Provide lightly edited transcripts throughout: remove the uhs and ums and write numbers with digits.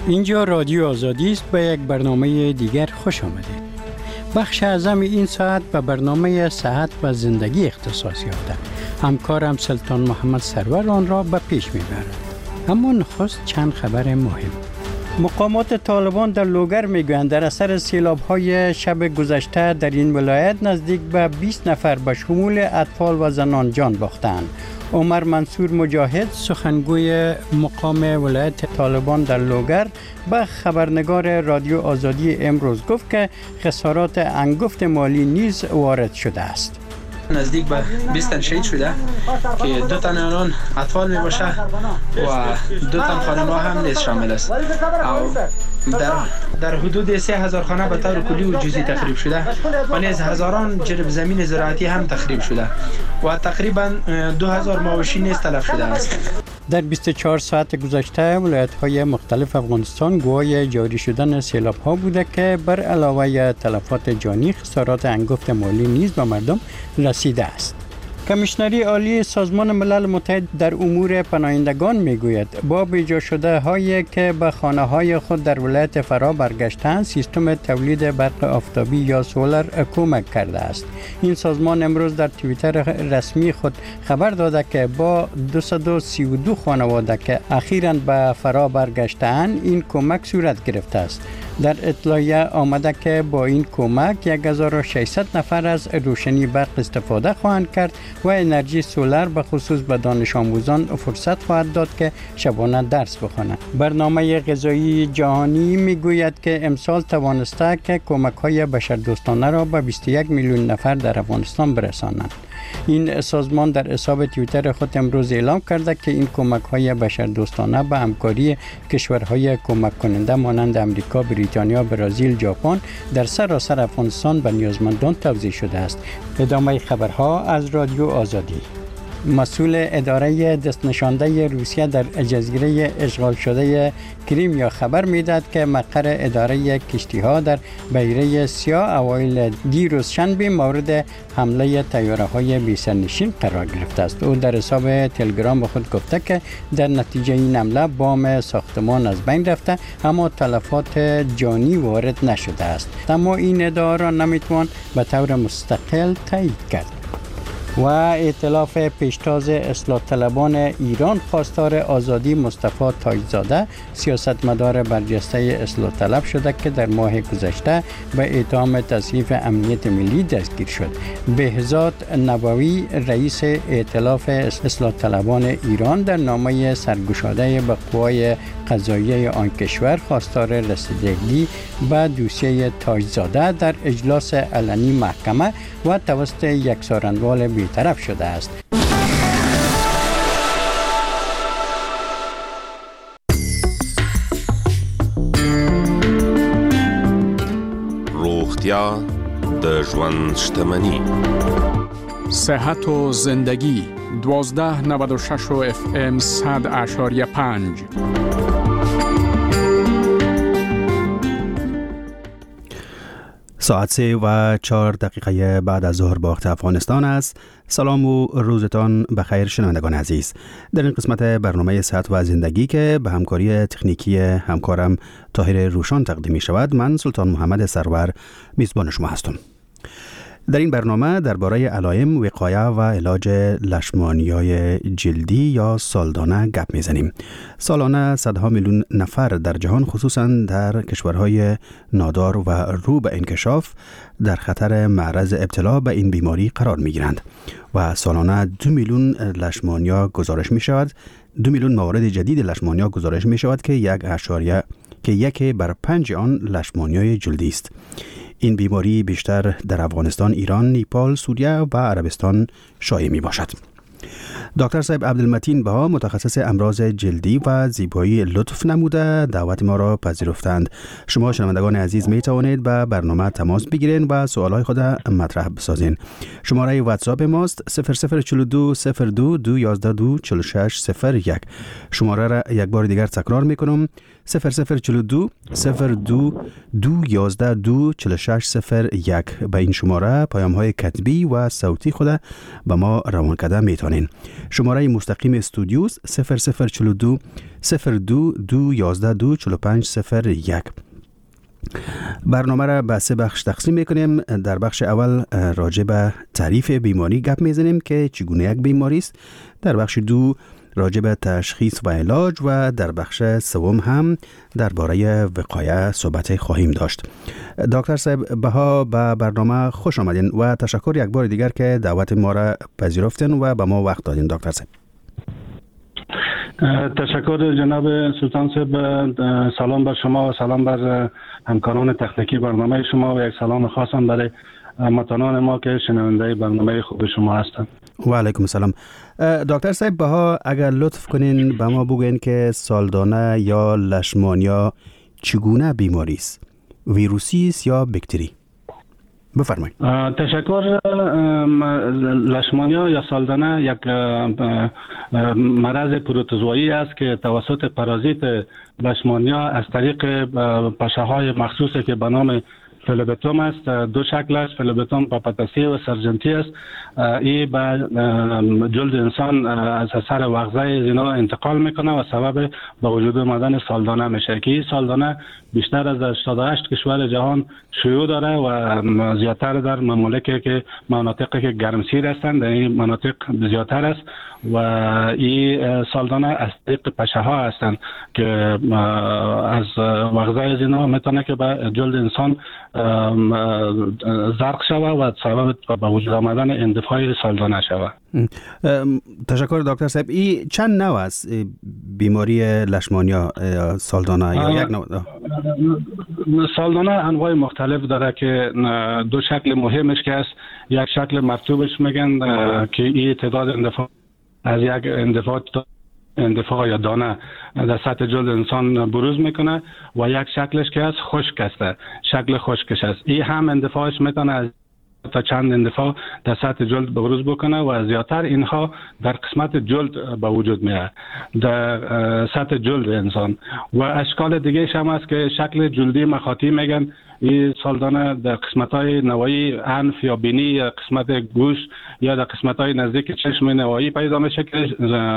اینجا رادیو آزادی است. به یک برنامه دیگر خوش آمدید. بخش اعظم این ساعت به برنامه صحت و زندگی اختصاص یافته. همکارم سلطان محمد سرور آن را به پیش میبرد. اما نخست چند خبر مهم. مقامات طالبان در لوگر میگویند در اثر سیلاب‌های شب گذشته در این ولایت نزدیک به 20 نفر به شمول اطفال و زنان جان باختند. عمر منصور مجاهد سخنگوی مقام ولایت طالبان در لوگر به خبرنگار رادیو آزادی امروز گفت که خسارات انگفت مالی نیز وارد شده است. نزدیک به 20 تن شهید شده که 2 تن آنان اطفال می باشه و 2 تن خانم‌ها هم نیز شامل است. در حدود 3000 خانه به طور کلی و جزئی تخریب شده و نیز هزاران جرب زمین زراعتی هم تخریب شده و تقریبا 2000 مواشی نیز تلف شده است. در 24 ساعت گذشته ولایت‌های مختلف افغانستان گواه جاری شدن سیلاب‌ها بوده که بر علاوه تلفات جانی خسارات انگفت مالی نیز به مردم رسیده است. کمیشنری عالی سازمان ملل متحد در امور پناهندگان میگوید با بیجا شده هایی که به خانه های خود در ولایت فرا برگشتند سیستم تولید برق آفتابی یا سولر کمک کرده است. این سازمان امروز در توییتر رسمی خود خبر داده که با 232 خانواده که اخیراً به فرا برگشتند این کمک صورت گرفته است. در اطلاعیه آمده که با این کمک 1600 نفر از روشنی برق استفاده خواهند کرد و انرژی سولر به خصوص به دانش آموزان فرصت خواهد داد که شبانه درس بخوانند. برنامه غذایی جهانی میگوید که امسال توانسته که کمک‌های بشردوستانه را به 21 میلیون نفر در افغانستان برسانند. این سازمان در حساب توییتر خود امروز اعلام کرده که این کمک‌های بشردوستانه به همکاری کشورهای کمک کننده مانند امریکا، بریتانیا، برزیل، ژاپن در سراسر افغانستان به نیازمندان توزیع شده است. ادامه خبرها از رادیو آزادی. مسئول اداره دست نشانده روسیه در جزیره اشغال شده کریمیا خبر میداد که مقر اداره کشتی‌ها در بحیره سیاه اوایل دیروز شنبه مورد حمله طیاره‌های بی‌سرنشین قرار گرفته است. او در حساب تلگرام خود گفته که در نتیجه این حمله بام ساختمان از بین رفته اما تلفات جانی وارد نشده است. اما این ادعا را نمیتوان به طور مستقل تایید کرد. و ائتلاف پیشتاز اصلاح طلبان ایران خواستار آزادی مصطفی تاج‌زاده سیاستمدار برجسته اصلاح طلب شده که در ماه گذشته به اتهام تضعیف امنیت ملی دستگیر شد. بهزاد نبوی رئیس ائتلاف اصلاح طلبان ایران در نامه سرگشاده به قوای قضاییه آن کشور خواستار رسیدگی به دوسیه تاج‌زاده در اجلاس علنی محکمه و توسط یک سارنوال بی‌طرف شده است. روغتیا د ژوند شتمني. صحت و زندگی 1296 و FM 100.5. ساعت 3:04 بعد از ظهر با وقت افغانستان است. سلام و روزتان بخیر شنوندگان عزیز. در این قسمت برنامه صحت و زندگی که به همکاری تکنیکی همکارم طاهر روشان تقدیم می شود، من سلطان محمد سرور میزبان شما هستم. در این برنامه درباره علائم، وقایه و علاج لشمانیای جلدی یا سالدانه گپ میزنیم. سالانه صدها میلیون نفر در جهان خصوصا در کشورهای نادار و رو به انکشاف در خطر معرض ابتلا به این بیماری قرار میگیرند و سالانه 2 میلیون لشمانیا گزارش می شود. 2 میلیون موارد جدید لشمانیا گزارش می شود که 1.5 آن لشمانیای جلدی است. این بیماری بیشتر در افغانستان، ایران، نیپال، سوریه و عربستان شایع می باشد. دکتر صاحب عبدالمتین بها متخصص امراض جلدی و زیبایی لطف نموده دعوت ما را پذیرفتند. شما شنوندگان عزیز می توانید به برنامه تماس بگیرید و سوالای خود مطرح بسازین. شماره واتساپ ماست 0042 02 212 46 01. شماره را یک بار دیگر تکرار می کنم 0042 02 212 46 01. به این شماره پیام های کتبی و صوتی خود به ما روان کرده می توانید. کنین. شماره مستقیم استودیو 0042 02 211 245 01. برنامه را به 3 بخش تقسیم میکنیم. در بخش اول راجع به تعریف بیماری گپ میزنیم که چگونه یک بیماری است. در بخش دو راجع به تشخیص و علاج و در بخش سوم هم درباره وقایه صحبت خواهیم داشت. دکتر صاحب بها به برنامه خوش آمدین و تشکر یک بار دیگر که دعوت ما را پذیرفتین و به ما وقت دادین. دکتر صاحب تشکر جناب سلطان صاحب. سلام بر شما و سلام بر همکاران تکنیکی برنامه شما و یک سلام خاص هم برای هموطنان ما که شنونده برنامه خوب شما هستند. و علیکم السلام. دکتر صاحب بها اگر لطف کنین به ما بگوین که سالدانه یا لشمانیا چگونه بیماری است؟ ویروسی است یا باکتری؟ بفرمایید. تشکر. لشمانیا یا سالدانه یک مرض پروتوزوایی است که توسط پارازیت لشمانیا از طریق پشه‌های مخصوصی که به نام فلوبتوم است. دو شکلش فلوبتوم پاپاتاسی و سرجنتی است. این به جلد انسان از اثر وغزه زینا انتقال میکنه و سبب به وجود آمدن سالدانه میشه که این سالدانه بیشتر از 88 کشور جهان شیوع داره و زیادتر در ممالکی که مناطقی که گرمسیر هستند در این مناطق زیادتر است و این سالدانه از طریق پشه ها هستند که از وغزه زینا میتونه که به جلد انسان زرق شوه و سبب به وجود آمدن اندفاع سالدانه شوه. تشکر دکتر صاحب. این چند نوع است بیماری لشمانیا سالدانه یا یک نوع؟ سالدانه انواع مختلف داره که دو شکل مهمش که است. یک شکل مرطوبش میگن که این تعداد اندفاع از یک اندفاع یا دانه در سطح جلد انسان بروز میکنه و یک شکلش که است خشک است. شکل خشکش است. این هم اندفاعش میتونه از تا چند اندفاع در سطح جلد بروز بکنه و زیادتر اینها در قسمت جلد به وجود میاد در سطح جلد انسان. و اشکال دیگه هم است که شکل جلدی مخاطی میگن. این سالدانه در قسمت‌های نوایی انف یا بینی یا قسمت گوش یا در قسمت‌های نزدیک چشم نوایی پیدا میشه که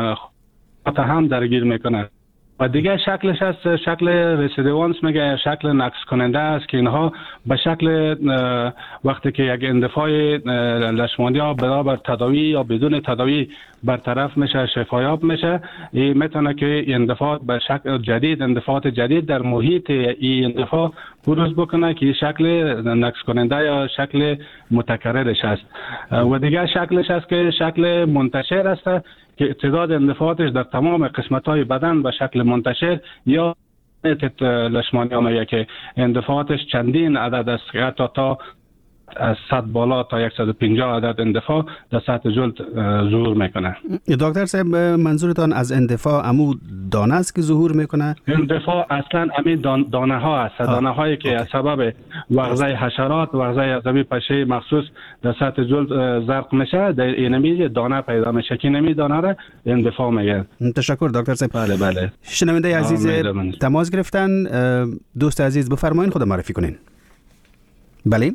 هم درگیر میکنه. و دیگه شکلش هست شکل رسیدوانس میگه شکل نقص کننده است که اینها به شکل وقتی که یک اندفاع لشمانیا بنابر تداوی یا بدون تداوی برطرف میشه شفایاب میشه. این میتونه که اندفاع به شکل جدید اندفاعات جدید در محیط این اندفاع بروز بکنه که شکل نقص کننده یا شکل متکررش است. و دیگه شکلش است که شکل منتشر است که تعداد اندفاعاتش در تمام قسمت‌های بدن به شکل منتشر یا لشمانیا میگه که اندفاعاتش چندین عدد است که حتی تا از 100 بالا تا 150 عدد اندفاع در سطح جلد ظهور میکنه. دکتر صاحب منظورتان از اندفاع عمو دانه است که ظهور میکنه؟ اندفاع اصلا همین دانه ها است. دانه هایی که از سبب وغزه حشرات وغزه عصبی پشه مخصوص در سطح جلد زرق میشه در اینمی دانه پیدا میشه که اینمی دانه را اندفاع میگن. تشکر دکتر صاحب. بله. شنونده عزیز تماس گرفتن. دوست عزیز بفرمایین خود معرفی کنین. بله.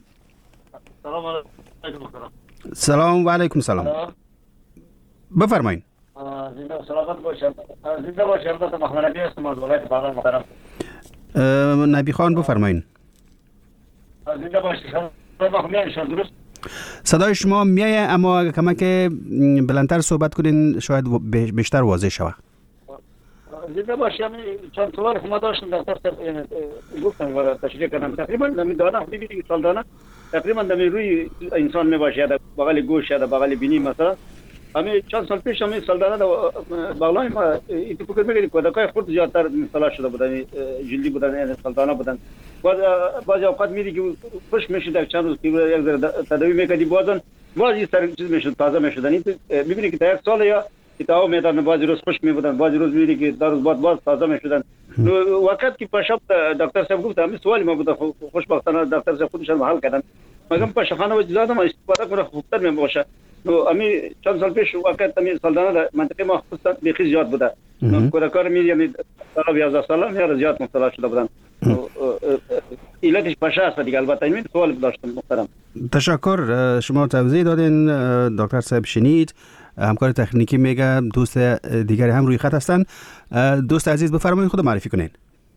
سلام و علیکم سلام. بفرمایین. سلامت باشم. زنده باشم. محمد نبی هستم از ولایت باغ محترم. نبی خان بفرمایین. زنده باشم. درست. صدای شما میایه اما کمک بلندتر صحبت کنین شاید بیشتر واضح شود. زنده باشم. چند سوال شما داشتم دکتر گفتم و تشریح کردم. تقریبا نمیدانم ببینید سالدانه تقریبا در روی انسان میباشه در بغل گوش یا در بغل بینی مثلا. همین چند سال پیش همین سالدانه باغلای ما این فکر می‌کنید کودکای خود زیادتر مثلا شده بودن جلدی بودن سالدانه بودن. بعضی اوقات میری که خوش میشه در چند روز که یک ذره تداوی میکردی باز این سر چیز میشد تازه میشدن. این میبینی که در یک سال یا کتاب میدادن بعضی روز خوش میبودن بعضی روز میری که در روز بعد باز تازه میشدن. وقت که پشاب دکتر صاحب گفت همین سوالی ما بود خوشبختانه دکتر صاحب خودشون حل کردن. مگم پشخانه و جزاده ما استفاده کنه خوبتر میباشه. همین چند سال پیش وقت همین سالدانه در منطقه ما خصوصا بیخی زیاد بوده. کودکان میری همین سال 11 سال یا زیاد مبتلا شده بودن. علتش پشه است دیگه. البته این سوال داشتم محترم. تشکر. شما توضیح دادین دکتر صاحب شنید. همکار تکنیکی میگه دوست دیگری هم روی خط هستن. دوست عزیز بفرمایید خود معرفی کنین.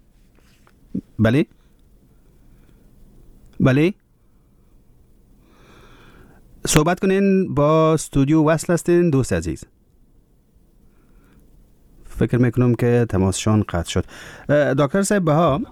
بله صحبت کنین، با استودیو وصل هستین دوست عزیز. فکر میکنم که تماسشان قطع شد. دکتر صاحب بها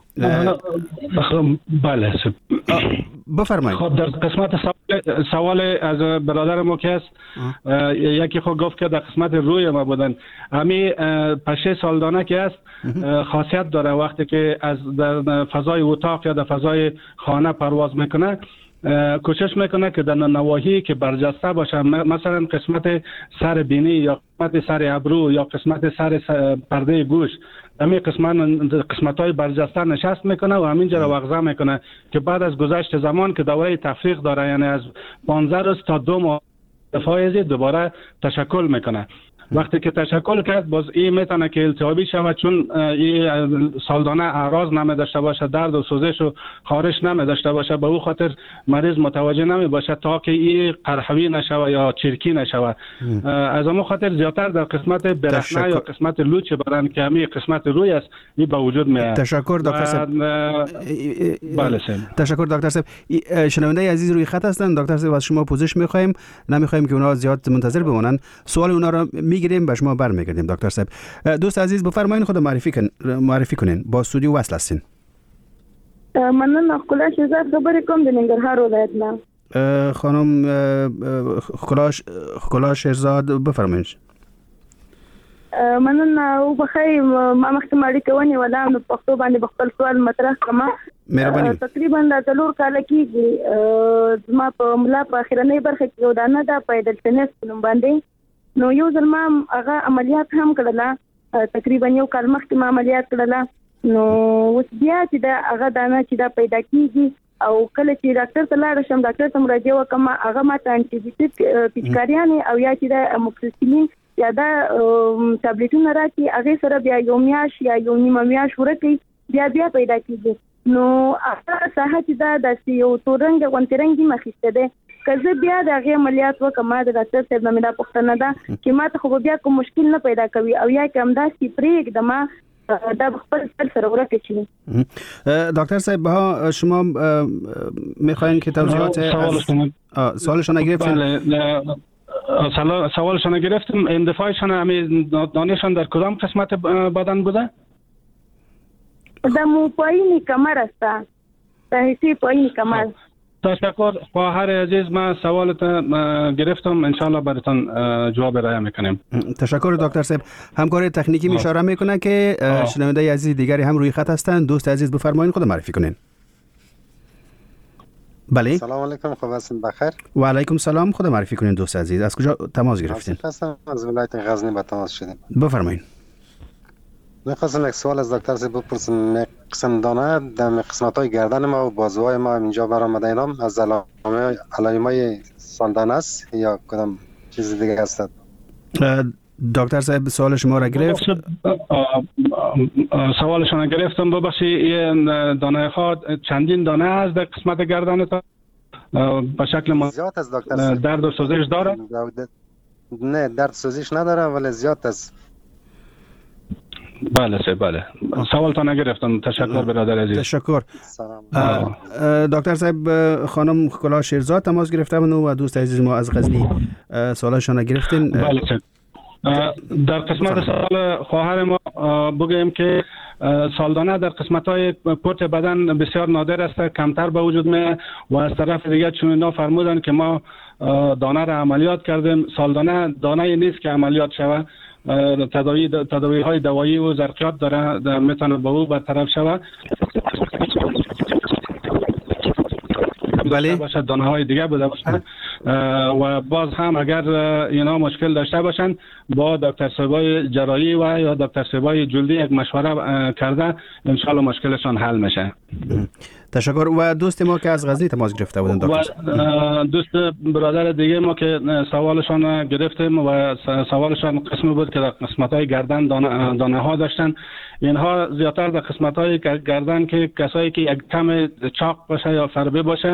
بله بفرمایید. خب در قسمت سوال از برادر ما که است، یکی خود گفت که در قسمت روی ما بودن. همین پشه سالدانه که است خاصیت داره، وقتی که از در فضای اتاق یا در فضای خانه پرواز میکنه کوشش میکنه که در نواحی که برجسته باشه، مثلا قسمت سر بینی یا قسمت سر ابرو یا قسمت سر پرده گوش، همین قسمت‌های برجسته نشست میکنه و همینجا رو وغزه میکنه که بعد از گذشت زمان که دوره تفریق داره، یعنی از 15 روز تا 2 ماه فایزی دوباره تشکل میکنه. وقتی که تشکل کرد باز این میتونه که التهابی شود، چون این سالدانه اعراض نمی داشته باشه، درد و سوزش و خارش نمی داشته باشه، به او خاطر مریض متوجه نمی باشه تا که این قرحوی نشود یا چرکی نشود. از اون خاطر زیادتر در قسمت برهنه یا قسمت لوچ بدن که همین قسمت روی است این به وجود میاد. تشکر دکتر صاحب. بله تشکر دکتر صاحب. شنونده عزیز روی خط هستن. دکتر صاحب از شما پوزش میخوایم، نمیخوایم که اونها زیاد منتظر بمونن. سوال اونها رو میگیریم به شما برمیگردیم. دکتر صاحب دوست عزیز بفرمایید خود معرفی کنین، با استودیو وصل هستین. منم خلاص شهزاد خبر کوم د ننګرهار ولایت نه. خانم خلاص شهزاد بفرمایید. مننه او بخیر. ما مخکمه اړیکه ونیوله نو پښتو باندې خپل سوال مطرح کړم. مهرباني. تقریبا د 4 کال کېږي ما په ملا په اخرنۍ برخه کې یو دانه د پیدل تنس نوم باندې نو یو ځل ما هغه عملیات هم کړله، تقریبا یو کال مخکې ما عملیات کړله. نو اوس بیا چې دا هغه دانه چې دا پیدا کیږي او کله چې ډاکټر ته لاړ شم، ډاکټر ته مراجعه وکم، هغه ما ته انټي بیوټیک پیچکاریانې او یا چې دا اموکسیسیلین یا دا ټابلیټونه راکړي، هغه سره بیا یو میاشت یا یو نیمه میاشت ورکړي بیا پیدا کیږي. نو هغه ساحه چې دا د یو تورنګ غونټرنګي مخېسته ده، که بیا د هغې عملیات وکړم د ډاکټر صاحب نه مې دا پوښتنه ده چې ما ته خو بیا کوم مشکل نه پیدا کوي او یا که همداسې پرېږدم دا خپل سر سره ورکه چی. دکتر صاحب شما میخواین که توضیحات سوالشان گرفتین؟ سوالشان گرفتم. اندفاعشان همین دانشان در کدام قسمت بدن بوده؟ در پایین کمر است، در حصه پایین کمر. تشکر خواهر عزیز، من سوالت گرفتم، انشالله براتون جواب ارائه میکنیم. تشکر دکتر صاحب. همکار تکنیکی اشاره میکنه که شنونده عزیز دیگری هم روی خط هستند. دوست عزیز بفرمایید خود معرفی کنین. بله سلام علیکم، خوب هستین؟ بخیر. و علیکم سلام. خود معرفی کنین دوست عزیز. از کجا تماس گرفتین؟ از ولایت غزنی به تماس شدیم. بفرمایید. می‌خواستم یک سوال از دکتر صاحب بپرسم. قسم دانه در قسمت‌های گردن ما و بازوهای ما اینجا برآمده، اینام از علائم‌های سالدانه است یا کدام چیز دیگه است؟ دکتر صاحب سوال شما را گرفت. سوالشان گرفتم. ببخشید دانه ها چندین دانه است در قسمت گردن تا به شکل زیاد است دکتر صاحب. درد و سوزش داره؟ نه درد سوزش نداره ولی زیاد است. بله سه بله. سوالتان گرفتم. تشکر برادر عزیز. تشکر. دکتر صاحب خانم کلاه شیرزاد تماس گرفتن و دوست عزیز ما از غزنی سوالشان گرفتین. بله سه. در قسمت سوال خواهر ما بگویم که سالدانه در قسمت‌های پورت بدن بسیار نادر است، کمتر به وجود میاد و از طرف دیگر چون اینا فرمودن که ما دانه را عملیات کردیم، سالدانه دانه نیست که عملیات شود. تداوی های دوایی و ظرفیت داره میتونه به او برطرف شود. بله باشه دانه های دیگه بوده باشه و باز هم اگر اینا مشکل داشته باشن با دکتر صاحبای جراحی و یا دکتر صاحبای جلدی یک مشوره کرده ان شاء الله مشکلشون حل میشه. تشکر. و دوست ما که از غزنی تماس گرفته بودن دکتر. و دوست برادر دیگه ما که سوالشان گرفتیم و سوالشان قسمی بود که در قسمت‌های گردن دانه ها داشتن. اینها زیادتر در قسمت‌های گردن که کسایی که یک کم چاق باشه یا فربه باشه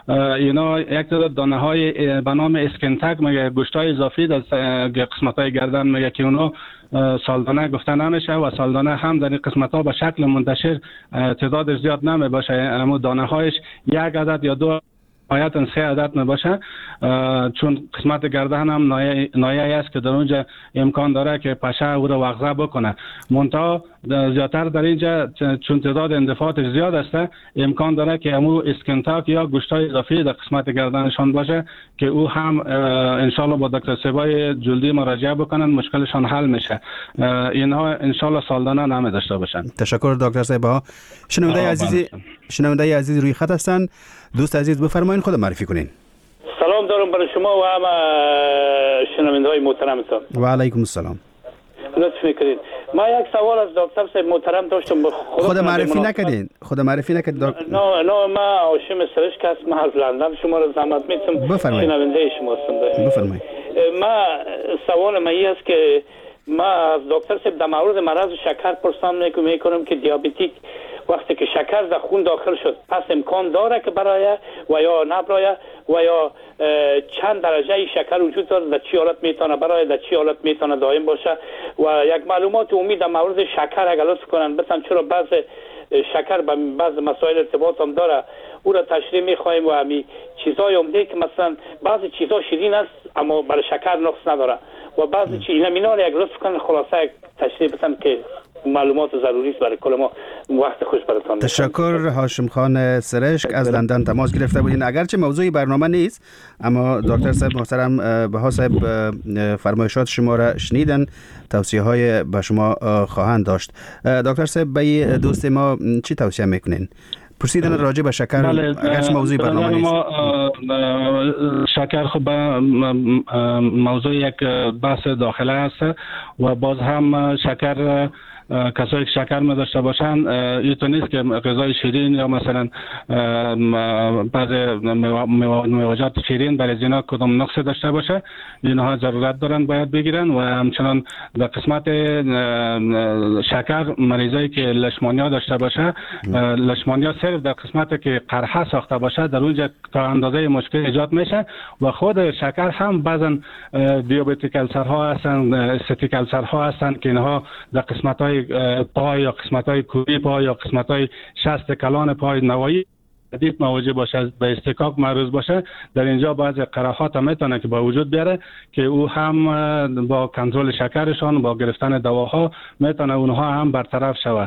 اینا یک تعداد دانه های به نام اسکنتک میگه، گوشت های اضافی در قسمت های گردن میگه که اونا سالدانه گفته نمیشه و سالدانه هم در این قسمت ها به شکل منتشر تعداد زیاد نمی باشه. اما دانه هایش یک عدد یا دو نهایتا 3 عدد میباشه، چون قسمت گردن هم نایه است که در اونجا امکان داره که پشه او را وغزه بکنه. منتها زیادتر در اینجا چون تعداد اندفاعات زیاد است، امکان داره که امو اسکنتاک یا گوشتای اضافی در قسمت گردنشان باشه که او هم انشالله با دکتر سیبای جلدی مراجعه بکنن، مشکلشان حل میشه. اینها انشالله سالدانه نمی داشته باشن. تشکر دکتر سیبا. شنونده عزیز روی خط هستند. دوست عزیز بفرمایید خود معرفی کنین. سلام دارم برای شما و همه شنونده‌های محترمتان. و علیکم السلام. لطف میکنید. ما یک سوال از دکتر صاحب محترم داشتم. خود معرفی نکردین. نه ما هاشم سرشک هستم از لندن. شما را زحمت میتم شنونده شما هستم. بفرمایید. ما سوال من این است که ما از دکتر صاحب در مورد مرض شکر پرسان میکنم که دیابتیک وقتی که شکر در خون داخل شد پس امکان داره که برای و یا نبرای و یا چند درجه شکر وجود داره، در چی حالت میتونه برای، در چی حالت میتونه دائم باشه. و یک معلومات عمومی در مورد شکر اگر لطف کنن بتن، چرا بعض شکر به بعض مسائل ارتباط هم داره، او را تشریح میخوایم. و همین چیزای عمده که مثلا بعضی چیزا شیرین است اما برای شکر نقص نداره و بعضی چیزا اینا یک لطف کنن خلاصه تشریح بتن که معلومات ضروری است برای کل ما. وقت خوش براتون. تشکر. هاشم خان سرشک از لندن تماس گرفته بودین. اگرچه موضوعی برنامه نیست اما دکتر صاحب محترم بها صاحب فرمایشات شما را شنیدن، توصیه های به شما خواهند داشت. دکتر صاحب به دوست ما چی توصیه میکنین؟ پرسیدن راجع به شکر اگرچه موضوعی برنامه نیست. شکر خب موضوع یک بحث داخله است و باز هم شکر کسایی که شکر داشته باشن اینطور نیست که غذای شیرین یا مثلا بعض میوه‌جات شیرین برای اینا کدام نقص داشته باشه. اینها ضرورت دارن باید بگیرن. و همچنان در قسمت شکر مریضایی که لشمانیا داشته باشه، لشمانیا صرف در قسمتی که قرحه ساخته باشه در اونجا تا اندازه مشکل ایجاد میشه و خود شکر هم بعضا دیابتیک السرها هستن، استاتیک السرها هستن که اینها در قسمت پای یا قسمت‌های کوبی پای یا قسمت‌های شست کلان پای نوایی شدید مواجه باشه، به استکاک معرض باشه. در اینجا بعضی قرحات هم میتونه که با وجود بیاره که او هم با کنترل شکرشان با گرفتن دواها میتونه اونها هم برطرف شوه،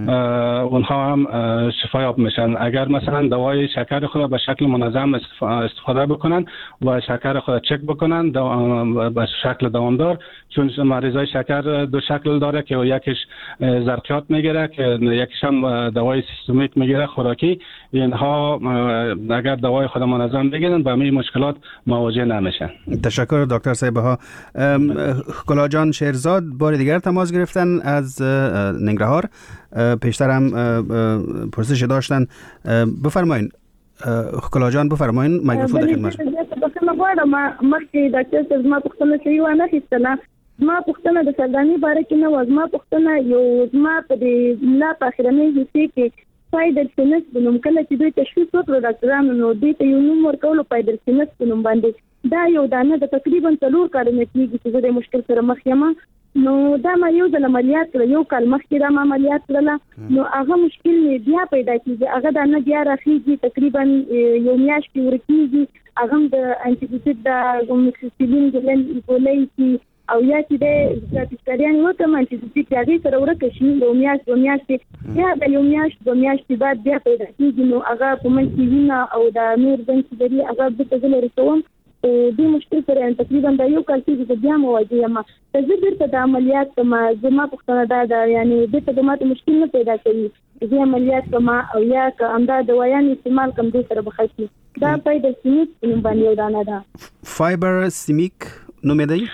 اونها هم شفایاب میشن. اگر مثلا دوای شکر خود به شکل منظم استفاده بکنن و شکر خود چک بکنن به شکل دوامدار، چون مریضای شکر دو شکل داره که یکیش زرقیات میگیره که یکیش هم دوای سیستمیک میگیره خوراکی. اینها اگر دوای خود منظم بگیرن با همین مشکلات مواجه نمیشن. تشکر دکتر صاحبها. خکلا جان شیرزاد بار دیگر تماس گرفتن از ننگرهار، پیشتر هم پرسش داشتن. بفرمایید خکلا جان، بفرمایید میکروفون در خدمت شما. ما دکتر صاحب ما پوښتنه کوي و نه هیڅ ما پوښتنه د سلداني باره کې نه و. ما پوښتنه یو زما په دې ملا په اخرنۍ حصې کې پایدل سینس په نوم کله چې دوی تشخیص وکړو ډاکټرانو نو دوی ته یو نوم ورکولو پایدل سینس په نوم باندې دا یو دانه د تقریبا 4 کارونه کېږي چې د مشکل سره مخ یم. نو دا ما یو ځل عملیات کړ، یو کال مخکې دا ما عملیات کړله. نو هغه مشکل بیا پیدا کېږي، هغه دانه بیا راخېږي، تقریبا یو میاشت کې ورکېږي. هغه د انټي بیوټیک د ګومکسیلین ګولۍ کې او یا چې د پېچکاریان یو ته انټي بیوټیک هغې سره ورکه شي یو میاشت دو میاشتې، بیا د یو میاشت دو میاشتې بعد بیا پیدا کېږي. نو هغه په منځ کې وینه او د نور زنګ چې لري هغه بېرته زه لرې کوم. دې مشکل سره تقریبا دا یو کال کېږي چې بیا مواجه یم. که زه بېرته د عملیات کوم، زما پوښتنه دا ده یعنې بېرته د ماته مشکل نه پیدا کوي، زه عملیات کوم او یا که همدا دوايان استعمال کوم دې سره به ښه شي. دا فایبر سیمیک په نوم باندې یو دانه ده. فایبر سیمیک نومېدی؟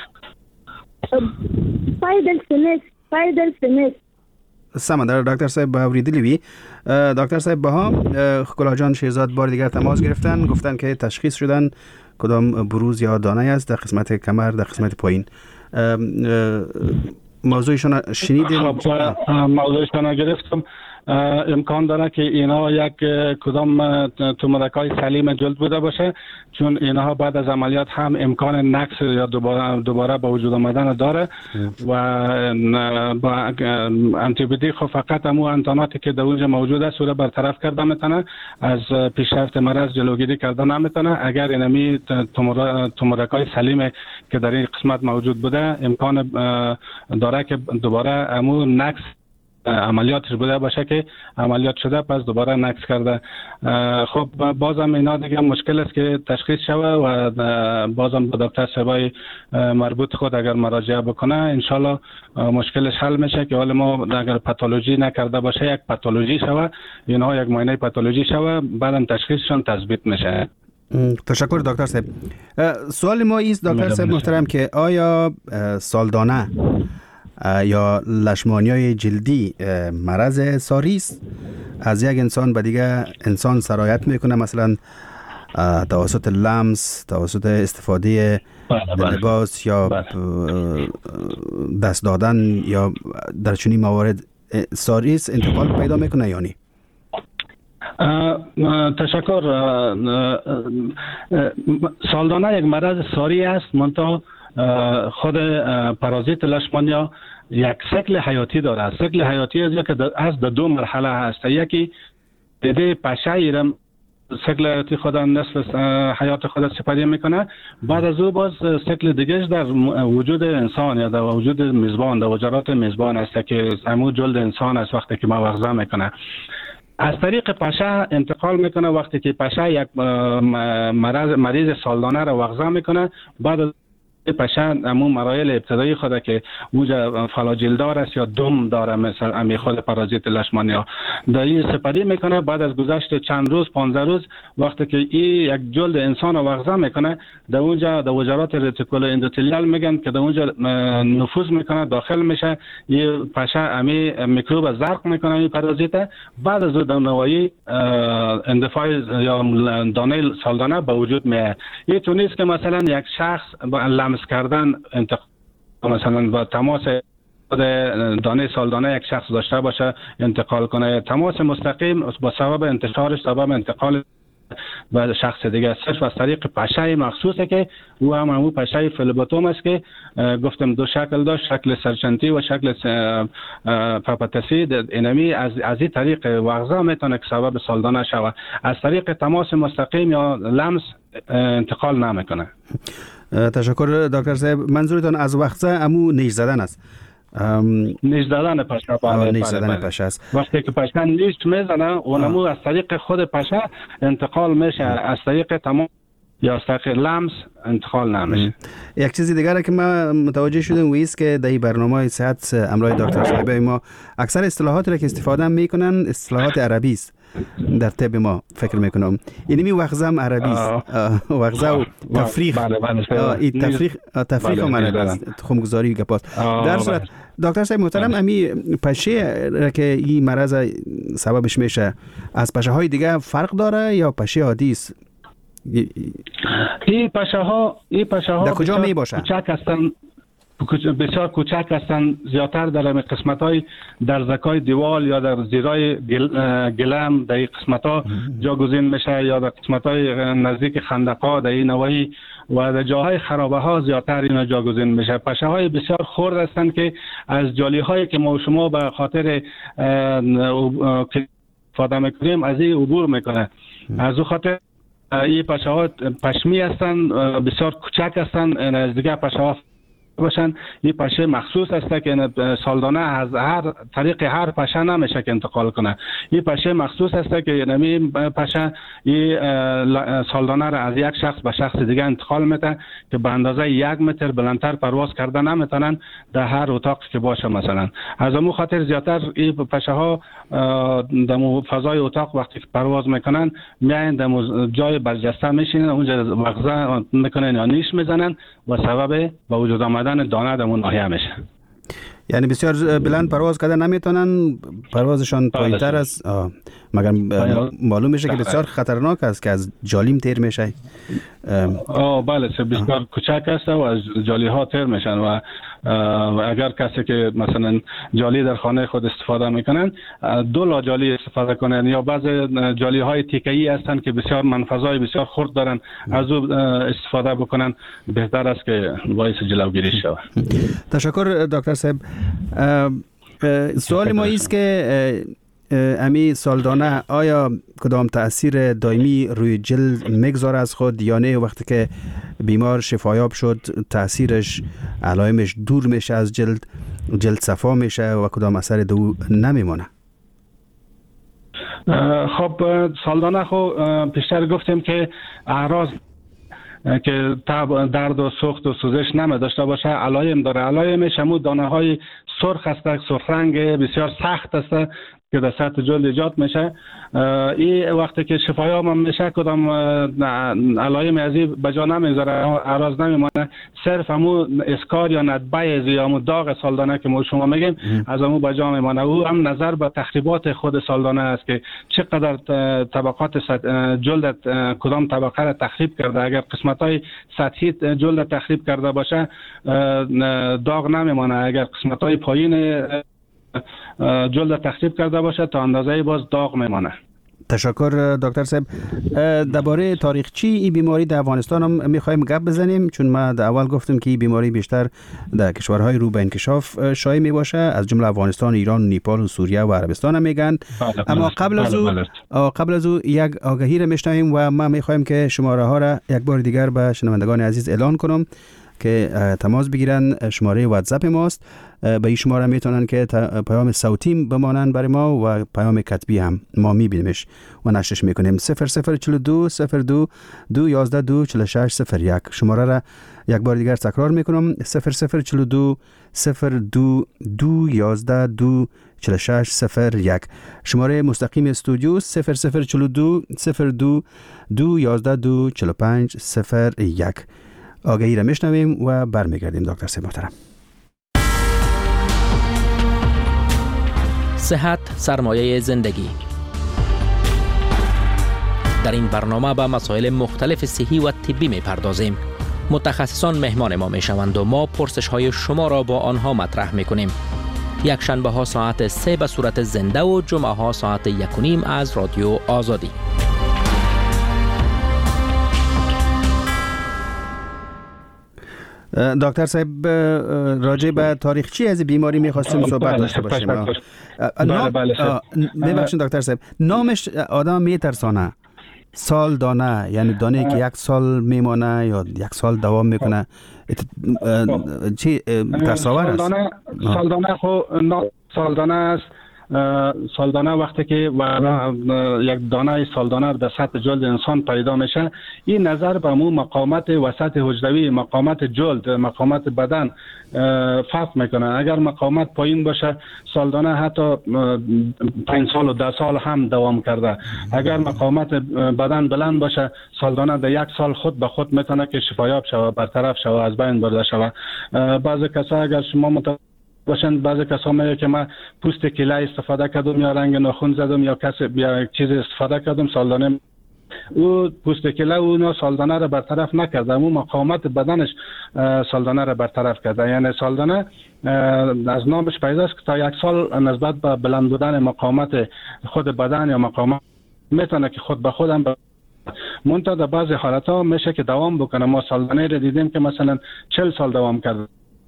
فایدل سینس. سمه در دکتر صاحب اوریدلی وی. دکتر صاحب بها خکلا جان شیرزاد بار دیگر تماس گرفتن، گفتن که تشخیص شدن کدام بروز یا دانه است در قسمت کمر، در قسمت پایین. موضوعشون شنیدین؟ موضوعشون گرفتم. امکان داره که اینا یک کدام تومورکای سلیم جلد بوده باشه، چون اینها بعد از عملیات هم امکان نقص یا دوباره به وجود آمدن داره و با انتیبیوتیک فقط همون انتاناتی که در اونجا موجود است رو برطرف کرده میتونه، از پیشرفت مرض جلوگیری کرده نمیتونه. اگر اینمی تومورکای سلیم که در این قسمت موجود بوده امکان داره که دوباره همون نقص عملیاتش بوده باشه که عملیات شده پس دوباره نقص کرده. خب بازم اینا دیگه مشکل است که تشخیص شوه و بازم با دکتر صاحبای مربوط خود اگر مراجعه بکنه انشالله مشکلش حل میشه که حالا ما اگر پاتولوژی نکرده باشه یک پاتولوژی شوه، اینها یک معاینه پاتولوژی شوه، بعدم تشخیصشون تثبیت میشه. تشکر دکتر صاحب. سوال ما است دکتر صاحب محترم که آیا سالدانه یا لشمانیای جلدی مرض ساری است؟ از یک انسان به دیگه انسان سرایت میکنه، مثلا توسط لمس، توسط استفاده لباس یا دست دادن یا در چنین موارد ساری است انتقال پیدا میکنه یا نه؟ تشکر. سالدانه یک مرض ساری است، منتها خود پارازیت لشمانیا یک سیکل حیاتی داره. سیکل حیاتی از که از دو مرحله هست. یکی دیده پشه ایرم سیکل حیاتی خود نصف حیات خود سپری میکنه، بعد از او باز سیکل دیگهش در وجود انسان یا در وجود میزبان، در وجرات میزبان است که همون جلد انسان است وقتی که مواخذه میکنه. از طریق پشه انتقال میکنه. وقتی که پشه یک مریض سالدانه را واخذه میکنه، بعد از پشه همون مراحل ابتدایی خود که اوجا فلاجیلدار است یا دم داره مثل امی خود پارازیت لشمانیا در این سپری میکنه. بعد از گذشت چند روز 15 روز وقتی که این یک جلد انسان رو واخذه میکنه، در اونجا در وجرات رتیکول اندوتلیال میگن که در اونجا نفوذ میکنه، داخل میشه، این پشه امی میکروب زرق میکنه این پارازیت. بعد از در نوایی اندفاع یا دانه سالدانه به وجود میاد. این تو نیست که مثلا یک شخص لمس کردن مثلا با تماس دانه سالدانه یک شخص داشته باشه انتقال کنه. تماس مستقیم با سبب انتشارش سبب انتقال به شخص دیگه است و از طریق پشه مخصوصه که او هم همون پشه فلبوتوم است که گفتم دو شکل داشت، شکل سرچنتی و شکل پاپاتسی. اینمی از این طریق واخذه میتونه که سبب سالدانه شود. از طریق تماس مستقیم یا لمس انتقال نمیکنه. تشکر دکتر صاحب. منظورتان از واخذه امو نیش زدن است؟ نیش زدن پشه. نیش زدن پشه است. وقتی که پشه نیش میزنه اونمو از طریق خود پشه انتقال میشه، از طریق تمام یا از طریق لمس انتقال نمیشه. یک چیزی دیگه که ما متوجه شدیم و است که در برنامه صحت امروز دکتر صاحب ما اکثر اصطلاحاتی را که استفاده میکنن اصطلاحات عربی است. در طب ما فکر میکنم اینمی واخذه هم عربی است. واخذه و تفریق. تفریق هم عربی است. تخمگذاری گپاست. در صورت دکتر صاحب محترم امی پشه را که این مرض سببش میشه از پشه های دیگه فرق داره یا پشه عادی است؟ این پشه ها در کجا می باشه؟ کوچک هستن، بسیار کوچک هستن. زیادتر در قسمت های در زکای دیوال یا در زیرای گلم در این قسمت ها جاگزین میشه یا در قسمت های نزدیک خندقا در این نواحی و در جاهای خرابه ها زیادتر اینا جاگزین میشه. پشه های بسیار خرد هستند که از جالی هایی که ما شما به خاطر استفاده میکنیم از این عبور میکنه. از او خاطر این پشه ها پشمی هستند، بسیار کوچک هستند. از دیگه پشه ها باشن. این پشه مخصوص است که سالدانه از هر طریق هر پشه نمیشه که انتقال کنه. این پشه مخصوص است که یعنی پشه این سالدانه را از یک شخص به شخص دیگه انتقال میده که به اندازه 1 متر بلندتر پرواز کرده نمیتونن در هر اتاق که باشه. مثلا از همون خاطر زیادتر این پشه ها در فضای اتاق وقتی که پرواز میکنن میاین در جای برجسته میشینن، اونجا واخذه میکنن یا نیش میزنن و سبب به وجود آمدن دانه در اون ناحیه میشه. یعنی بسیار بلند پرواز کردن نمیتونن، پروازشان پایین‌تر است، مگر معلوم میشه که بسیار خطرناک است که از جالیم تیر میشه. بله، بسیار کوچک است و از جالی ها تیر میشن و اگر کسی که مثلا جالی در خانه خود استفاده میکنن 2 لاجالی استفاده کنن، یا بعض جالی های تیکه‌ای هستن که بسیار منفذهای بسیار خرد دارن، از او استفاده بکنن، بهتر است که باعث جلوگیری شود. تشکر دکتر صاحب. سوال ما است که امی سالدانه آیا کدام تأثیر دائمی روی جلد میگذاره از خود یا نه؟ وقتی که بیمار شفایاب شد تأثیرش علائمش دور میشه از جلد صفا میشه و کدام اثر دو نمیمونه؟ خب سالدانه خو پیشتر گفتیم که اعراض که درد و سوخت و سوزش نمی داشته باشه، علائم داره. علائمش همون دانه های سرخ است، سرخ رنگ بسیار سخت است که در سطح جلد ایجاد میشه. این وقتی که شفایاب میشه کدام علائم ازی بجا نمیذاره، اعراض نمیمانه، صرف همون اسکار یا ندبه یا همون داغ سالدانه که ما شما میگیم از همون بجا میمانه. او هم نظر به تخریبات خود سالدانه است که چقدر طبقات جلد کدام طبقه را تخریب کرده. اگر قسمت های سطحی جلد تخریب کرده باشه داغ نمیمانه، اگر قسمت های پایین جلد تخریب کرده باشه تا اندازه باز داغ میمانه. تشکر دکتر صاحب. درباره تاریخچی این بیماری در افغانستان هم میخوایم گپ بزنیم، چون ما در اول گفتم که این بیماری بیشتر در کشورهای رو به انکشاف شایع می باشه، از جمله افغانستان، ایران، نیپال و سوریه و عربستان هم میگن. اما قبل از او یک آگهی را میشنویم و ما میخوایم که شماره ها را یک بار دیگر به شنوندگان عزیز اعلان کنم که تماس بگیرن. شماره واتساپ ماست، به این شماره میتونن که پیام صوتی بمانن برای ما و پیام کتبی هم ما میبینیمش و نشرش میکنیم. 0042 02 211 24601. شماره را یک بار دیگر تکرار میکنم، 0042 02 211 24601. شماره مستقیم استودیو 0042 02 211 24501. آگهی را میشنویم و برمیگردیم. دکتر صاحب محترم. صحت سرمایه زندگی. در این برنامه به مسائل مختلف صحی و طبی میپردازیم. متخصصان مهمان ما میشوند و ما پرسش های شما را با آنها مطرح میکنیم. یک شنبه ها ساعت 3 به صورت زنده و جمعه ها ساعت 1:30 از رادیو آزادی. دکتر صاحب راجع به تاریخچی از بیماری می‌خواستیم صحبت داشته باشیم. ببخشید دکتر صاحب، نامش آدم میترسانه. سالدانه یعنی دانه که یک سال میمانه یا یک سال دوام میکنه، چی ترساور است؟ سالدانه است. سالدانه وقتی که یک دانه سالدانه در سطح جلد انسان پیدا میشه، این نظر به مو مقاومت وسط حجروی، مقاومت جلد، مقاومت بدن فرق میکنه. اگر مقاومت پایین باشه سالدانه حتی 5 سال و 10 سال هم دوام کرده. اگر مقاومت بدن بلند باشه سالدانه در 1 سال خود به خود میتونه که شفایاب شوه، برطرف شوه، از بین برده شوه. بعضی کسا اگر شما باشند، بعضی کسا میگه که من پوست کله استفاده کردم یا رنگ ناخن زدم یا چیز استفاده کردم، سالدانه او پوست کله او سالدانه را برطرف نکرده، اما مقاومت بدنش سالدانه را برطرف کرده. یعنی سالدانه از نامش پیداست که تا 1 سال نسبت به بلند بودن مقاومت خود بدن یا مقاومت میتونه که خود به خودم منتها در بعضی حالت ها میشه که دوام بکنه. ما سالدانه را دیدیم که مثلا 40 سال دوام کرده.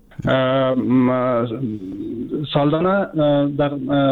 سالدانه در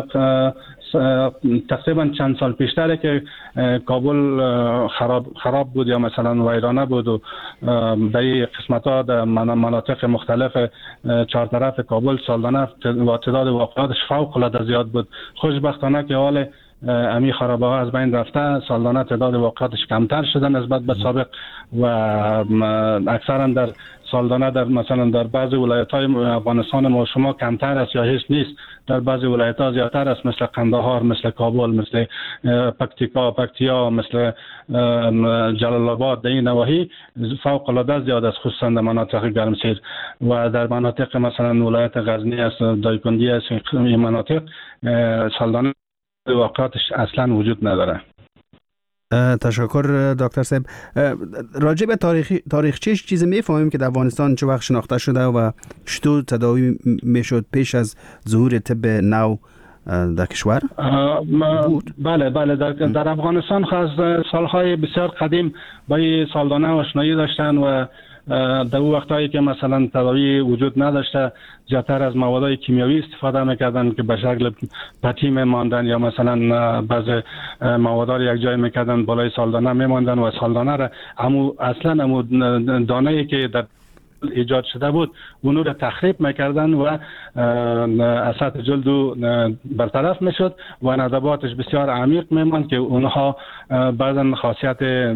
تقریبا چند سال پیشتره که کابل خراب بود یا مثلا ویرانه بود و در قسمت ها در مناطق مختلف 4 طرف کابل سالدانه و تعداد واقعاتش فوق العاده زیاد بود. خوشبختانه که حال امی خرابه ها از بین رفته، سالدانه تعداد واقعاتش کمتر شده نسبت به سابق و اکثرا در سالدانه در مثلا در بعضی ولایت‌های افغانستان ما شما کمتر است یا هیچ نیست، در بعضی ولایت‌ها زیادتر است، مثل قندهار، مثل کابل، مثل پکتیا، مثل جلال آباد. در این نواحی فوق العاده زیاد است، خصوصا در مناطق گرمسیر و در مناطق مثلا ولایت غزنی است، دایکندی است، این مناطق سالدانه واقعاتش اصلا وجود نداره. تشکر دکتر صاحب. راجع به تاریخچه چیزی میفهمیم که در افغانستان چه وقت شناخته شده و چطور تداوی میشد پیش از ظهور طب نو در کشور؟ بله در افغانستان از سالهای بسیار قدیم با سالدانه آشنایی داشتن و در اون وقتایی که مثلا تداوی وجود نداشته زیادتر از موادهای کیمیاوی استفاده میکردن که به شکل پتی میماندن یا مثلا بعض موادها رو یک جای میکردن بالای سالدانه میماندن و سالدانه را اصلا دانه‌ای که در ایجاد شده بود اونو رو تخریب میکردن و از سطح جلد برطرف میشد و ندباتش بسیار عمیق میماند که اونها بعضا خاصیت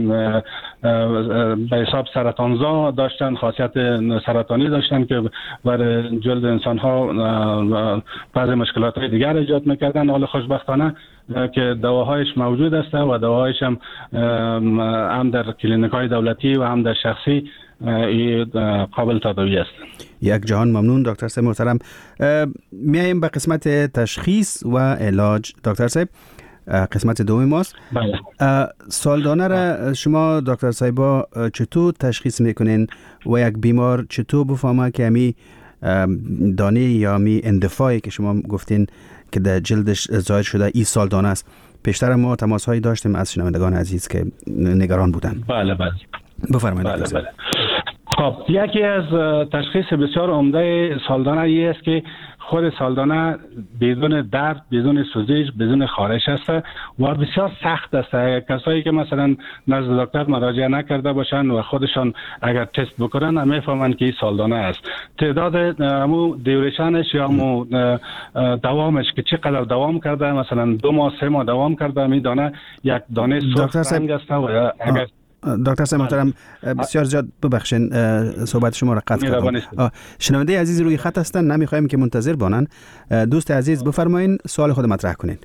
به حساب سرطانزا داشتن، خاصیت سرطانی داشتن که بر جلد انسان ها بعض مشکلات دیگر ایجاد میکردن. حال خوشبختانه که دواهایش موجود است و دواهایش هم در کلینیک های دولتی و هم در شخصی قابل تداوی است. یک جهان ممنون دکتر صاحب محترم. میایم به قسمت تشخیص و علاج. دکتر صاحب قسمت دوم ماست. بله. سالدانه را شما دکتر صاحبا چطور تشخیص میکنین و یک بیمار چطور بفهمه که همی دانه یا می اندفاعی که شما گفتین که در جلدش ظاهر شده این سالدانه است؟ پیشتر ما تماس هایی داشتیم از شنوندگان عزیز که نگران بودن. بله. بفرمایید. بله. خب یکی از تشخیص بسیار عمده سالدانه ای است که خود سالدانه بدون درد، بدون سوزش، بدون خارش است و بسیار سخت است. کسایی که مثلا نزد دکتر مراجعه نکرده باشند و خودشان اگر تست بکنن میفهمن که این سالدانه است. تعداد همو دیوریشنش یا همو دوامش که چقدر دوام کرده، مثلا 2 ماه 3 ماه دوام کرده، می دانه یک دانه سرخ رنگ است و اگر دکتر صاحب محترم بسیار زیاد ببخشین صحبت شما را قطع کردم. شنونده عزیز روی خط هستن، نمیخوایم که منتظر بانن. دوست عزیز بفرمایین سوال خود مطرح کنین.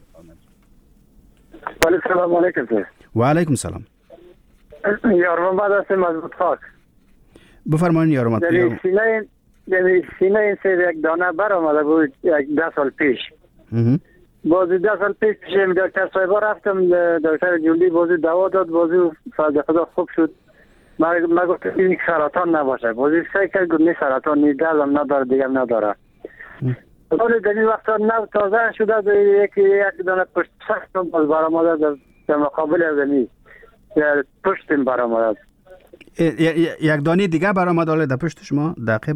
سلام علیکم. و علیکم سلام. یارمان بعد از مضبوط خاک بفرمایین. یارمان سینه این سر یک دانه بر آمده بود 10 سال پیش. بازی 10 سال پیش دکتر صاحبا رفتم، دکتر جولی بازی دوا داد، بازی فوق خدا خوب شد. ما گفتم این سرطان نباشه، بازی سعی کرد گفت نه سرطان نی، دلم نداره دیگه نداره. ولی در این وقتا نو تازه شده یک دانه پشت سختم باز برآمده در مقابل زمین در پشتم برآمده. یک دانه دیگه برآمده در پشت شما دقیق؟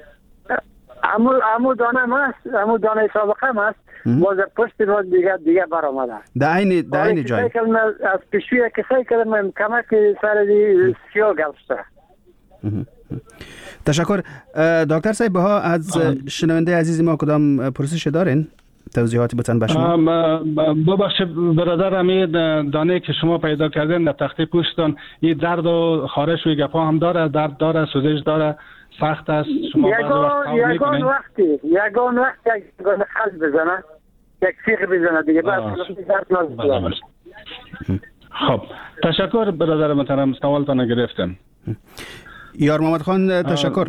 امو دانه ماست، امو دانه سابقه ماست، باز پشت ما دیگه برآمده. در عین جای. از پیشوی کسایی کردم کمک سر سیاه گذاشته. تشکر. دکتر صاحب ها از شنونده عزیز ما کدام پرسش دارین؟ توضیحاتی بتن به شما. ببخشید برادر، همین دانه که شما پیدا کردین در تخته پوستتان این درد و خارش و گپا هم داره، درد داره، سوزش داره، سخت است؟ شما یگان وقتی یک خز بزنه، یک سیخ بزنه دیگه بعد درد نزده. خب تشکر برادر محترم، سوالتان گرفتم. یار محمد خان تشکر.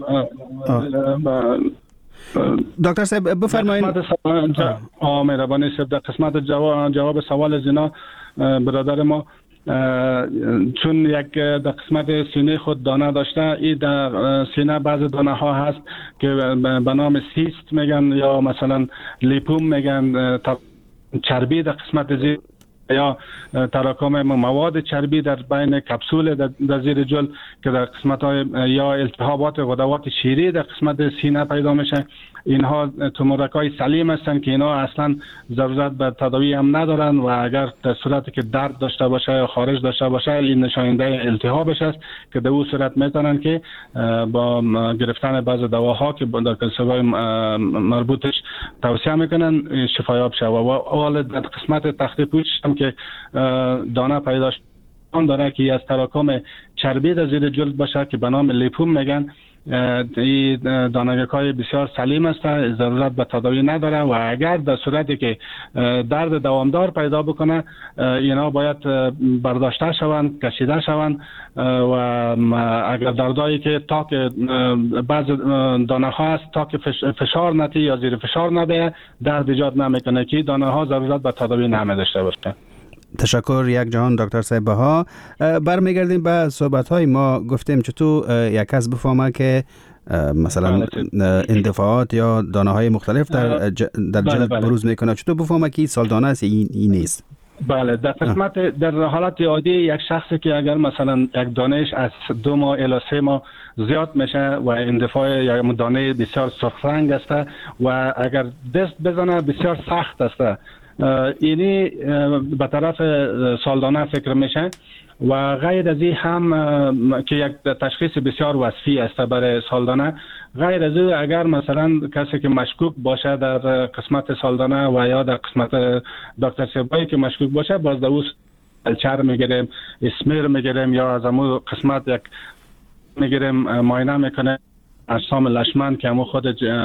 دکتر صاحب بفرمایید. مهربانی صاحب در قسمت جواب سوال زنا برادر ما چون یک در قسمت سینه خود دانه داشته، این در سینه بعض دانه ها هست که به نام سیست میگن یا مثلا لیپوم میگن، چربی در قسمت زیر یا تراکم مواد چربی در بین کپسول در زیر جلد که در قسمت های یا التهابات غدوات شیری در قسمت سینه پیدا میشه. اینها تومورک های سلیم هستند که اینا اصلا ضرورت به تداوی هم ندارن و اگر در صورتی که درد داشته باشه یا خارش داشته باشه این نشاننده التهابش است که در اون صورت میتونن که با گرفتن بعض دواها که در کلسوای مربوطش توصیه میکنن شفایاب شه. و اول در قسمت تخته پوست هم که دانه پیدا داره که از تراکم چربی در زیر جلد باشه که به نام لیپوم میگن. این دانگک‌های بسیار سلیم است، ضرورت به تداوی نداره و اگر در صورتی که درد دوامدار پیدا بکنه اینا باید برداشته شوند، کشیده شوند و اگر دردایی که تا که بعض دانه ها است تا که فشار نتی یا زیر فشار نده درد ایجاد نمیکنه که دانه ها ضرورت به تداوی نمیداشته باشه. تشکر یک جهان دکتر صاحب بها. برمیگردیم به صحبت های ما. گفتیم چطور یک کس بفهمه که مثلا اندفاعات یا دانه های مختلف در جلد بروز میکنه، چطور بفهمه که سال دانه است این نیست؟ بله، در قسمت در حالت عادی یک شخصی که اگر مثلا یک دانهش از 2 ماه الی 3 ماه زیاد میشه و اندفاع یا دانه بسیار سرخ رنگ است و اگر دست بزنه بسیار سخت است، اینی به طرف سالدانه فکر میشه. و غیر از این هم که یک تشخیص بسیار وصفی است برای سالدانه، غیر از این اگر مثلا کسی که مشکوک باشه در قسمت سالدانه و یا در قسمت دکتر سبایی که مشکوک باشه، باز در اون کلچر میگیریم، اسمیر میگیریم یا از امو قسمت یک میگیریم معاینه میکنه اجسام لشمن که همون خود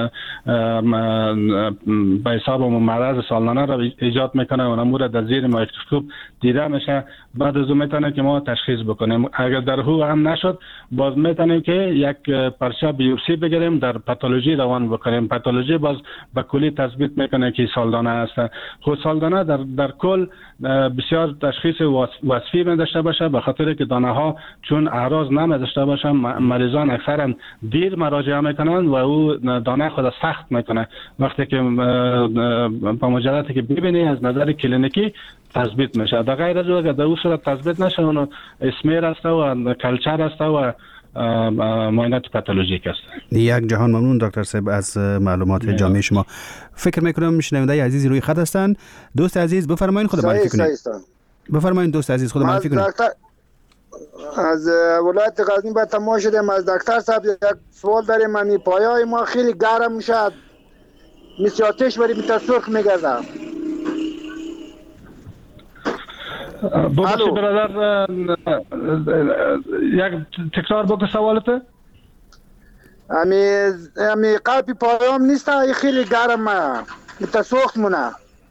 به حساب مرض سالانه را ایجاد میکنه و نمور در زیر میکروسکوپ دیده میشه. بعد از اون میتونه که ما تشخیص بکنیم. اگر در هو هم نشد، باز میتونیم که یک پرچه بیوپسی بگیریم، در پاتولوژی روان بکنیم. پاتولوژی باز به کلی تثبیت میکنه که سالدانه است. خود سالدانه در کل بسیار تشخیص وصفی داشته باشه، به خاطر که دانه ها چون اعراض نداشته باشن، مریضان اکثرا دیر مراجعه میکنن و او دانه خود سخت میکنه. وقتی که با مجردی که ببینی از نظر کلینیکی تثبیت میشه. در غیر از او اگر در او صورت تثبیت نشه، اونو اسمیر است و کلچر است و معاینات پاتولوژیک است. یک جهان ممنون دکتر صاحب از معلومات جامع شما. فکر میکنم شنونده عزیزی روی خط هستند. دوست عزیز بفرمایید خود معرفی کنید. بفرمایید دوست عزیز خود معرفی کنید. از ولایت غزنی به تماس شدیم. از دکتر صاحب یک سوال داریم. من پایای ما خیلی گرم میشه، مثل آتش بری سرخ میگرده. ببخشید برادر، یک تکرار بکن سوالت. امی قلبی پایام نیست، خیلی گرمه، مثل سوخت مونه.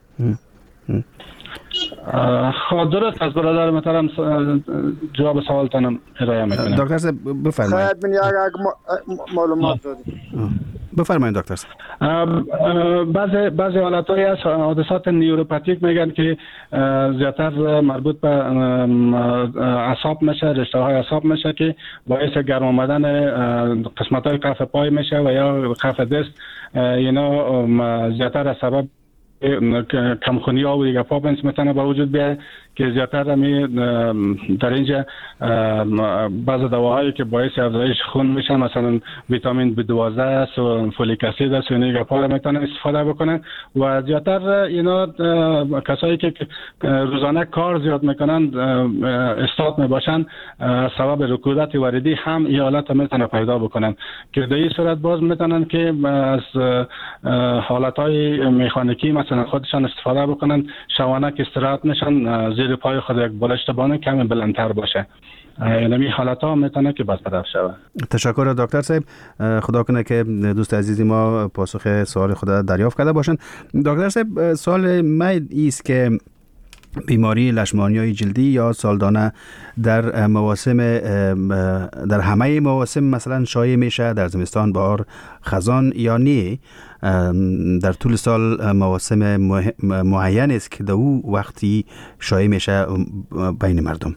خب درست از برادر محترم، جواب سوالتانم ارائه میکنم. دکتر صاحب بفرمایید. خیلی من یک معلومات دادیم. بفرمایید دکتر صاحب. بعضی حالت‌های از حادثات نیوروپاتیک میگن که زیادتر مربوط به اعصاب میشه، رشته‌های اعصاب میشه که باعث گرم آمدن قسمت‌های کف پای میشه و یا کف دست. اینا زیادتر از سبب کمخونی ها و دیگه پاپنس میتونه به وجود بیاد که زیادتر در اینجا بعض دواهایی که باعث افزایش خون میشن، مثلا ویتامین B12 است و فولیک اسید است و اینا پا میتونن استفاده بکنن. و زیادتر اینا کسایی که روزانه کار زیاد میکنن، استاد میباشن، سبب رکودت وریدی هم این حالت میتونه پیدا بکنن که در این صورت باز میتونن که از حالتهای مکانیکی مثلا خودشان استفاده بکنن، شوانه که استراحت نشن، زیر پای خود یک بالشت بانه کمی بلندتر باشه. یعنی حالت ها میتونه که بدتر شود. تشکر دکتر صاحب. خدا کنه که دوست عزیزی ما پاسخ سوال خود دریافت کرده باشن. دکتر صاحب، سوال من است که بیماری لشمانیای جلدی یا سالدانه در مواسم، در همه مواسم مثلا شایع میشه، در زمستان، بهار، خزان یا نه؟ در طول سال مواسم معین است که در او وقتی شایع میشه بین مردم؟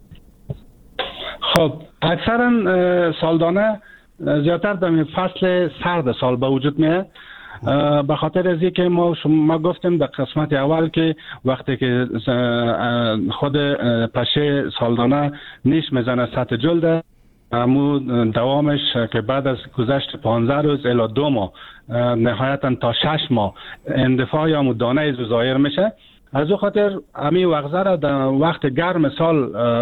خب اکثرا سالدانه زیادتر در فصل سرد سال به وجود میاد، به خاطر از اینکه ما گفتیم در قسمت اول که وقتی که خود پشه سالدانه نیش میزنه سطح جلد، امو دوامش که بعد از گذشت 15 روز الی 2 ماه نهایتا تا 6 ماه اندفاع یا دانه ظاهر میشه. از او خاطر امی وغزه را در وقت گرم سال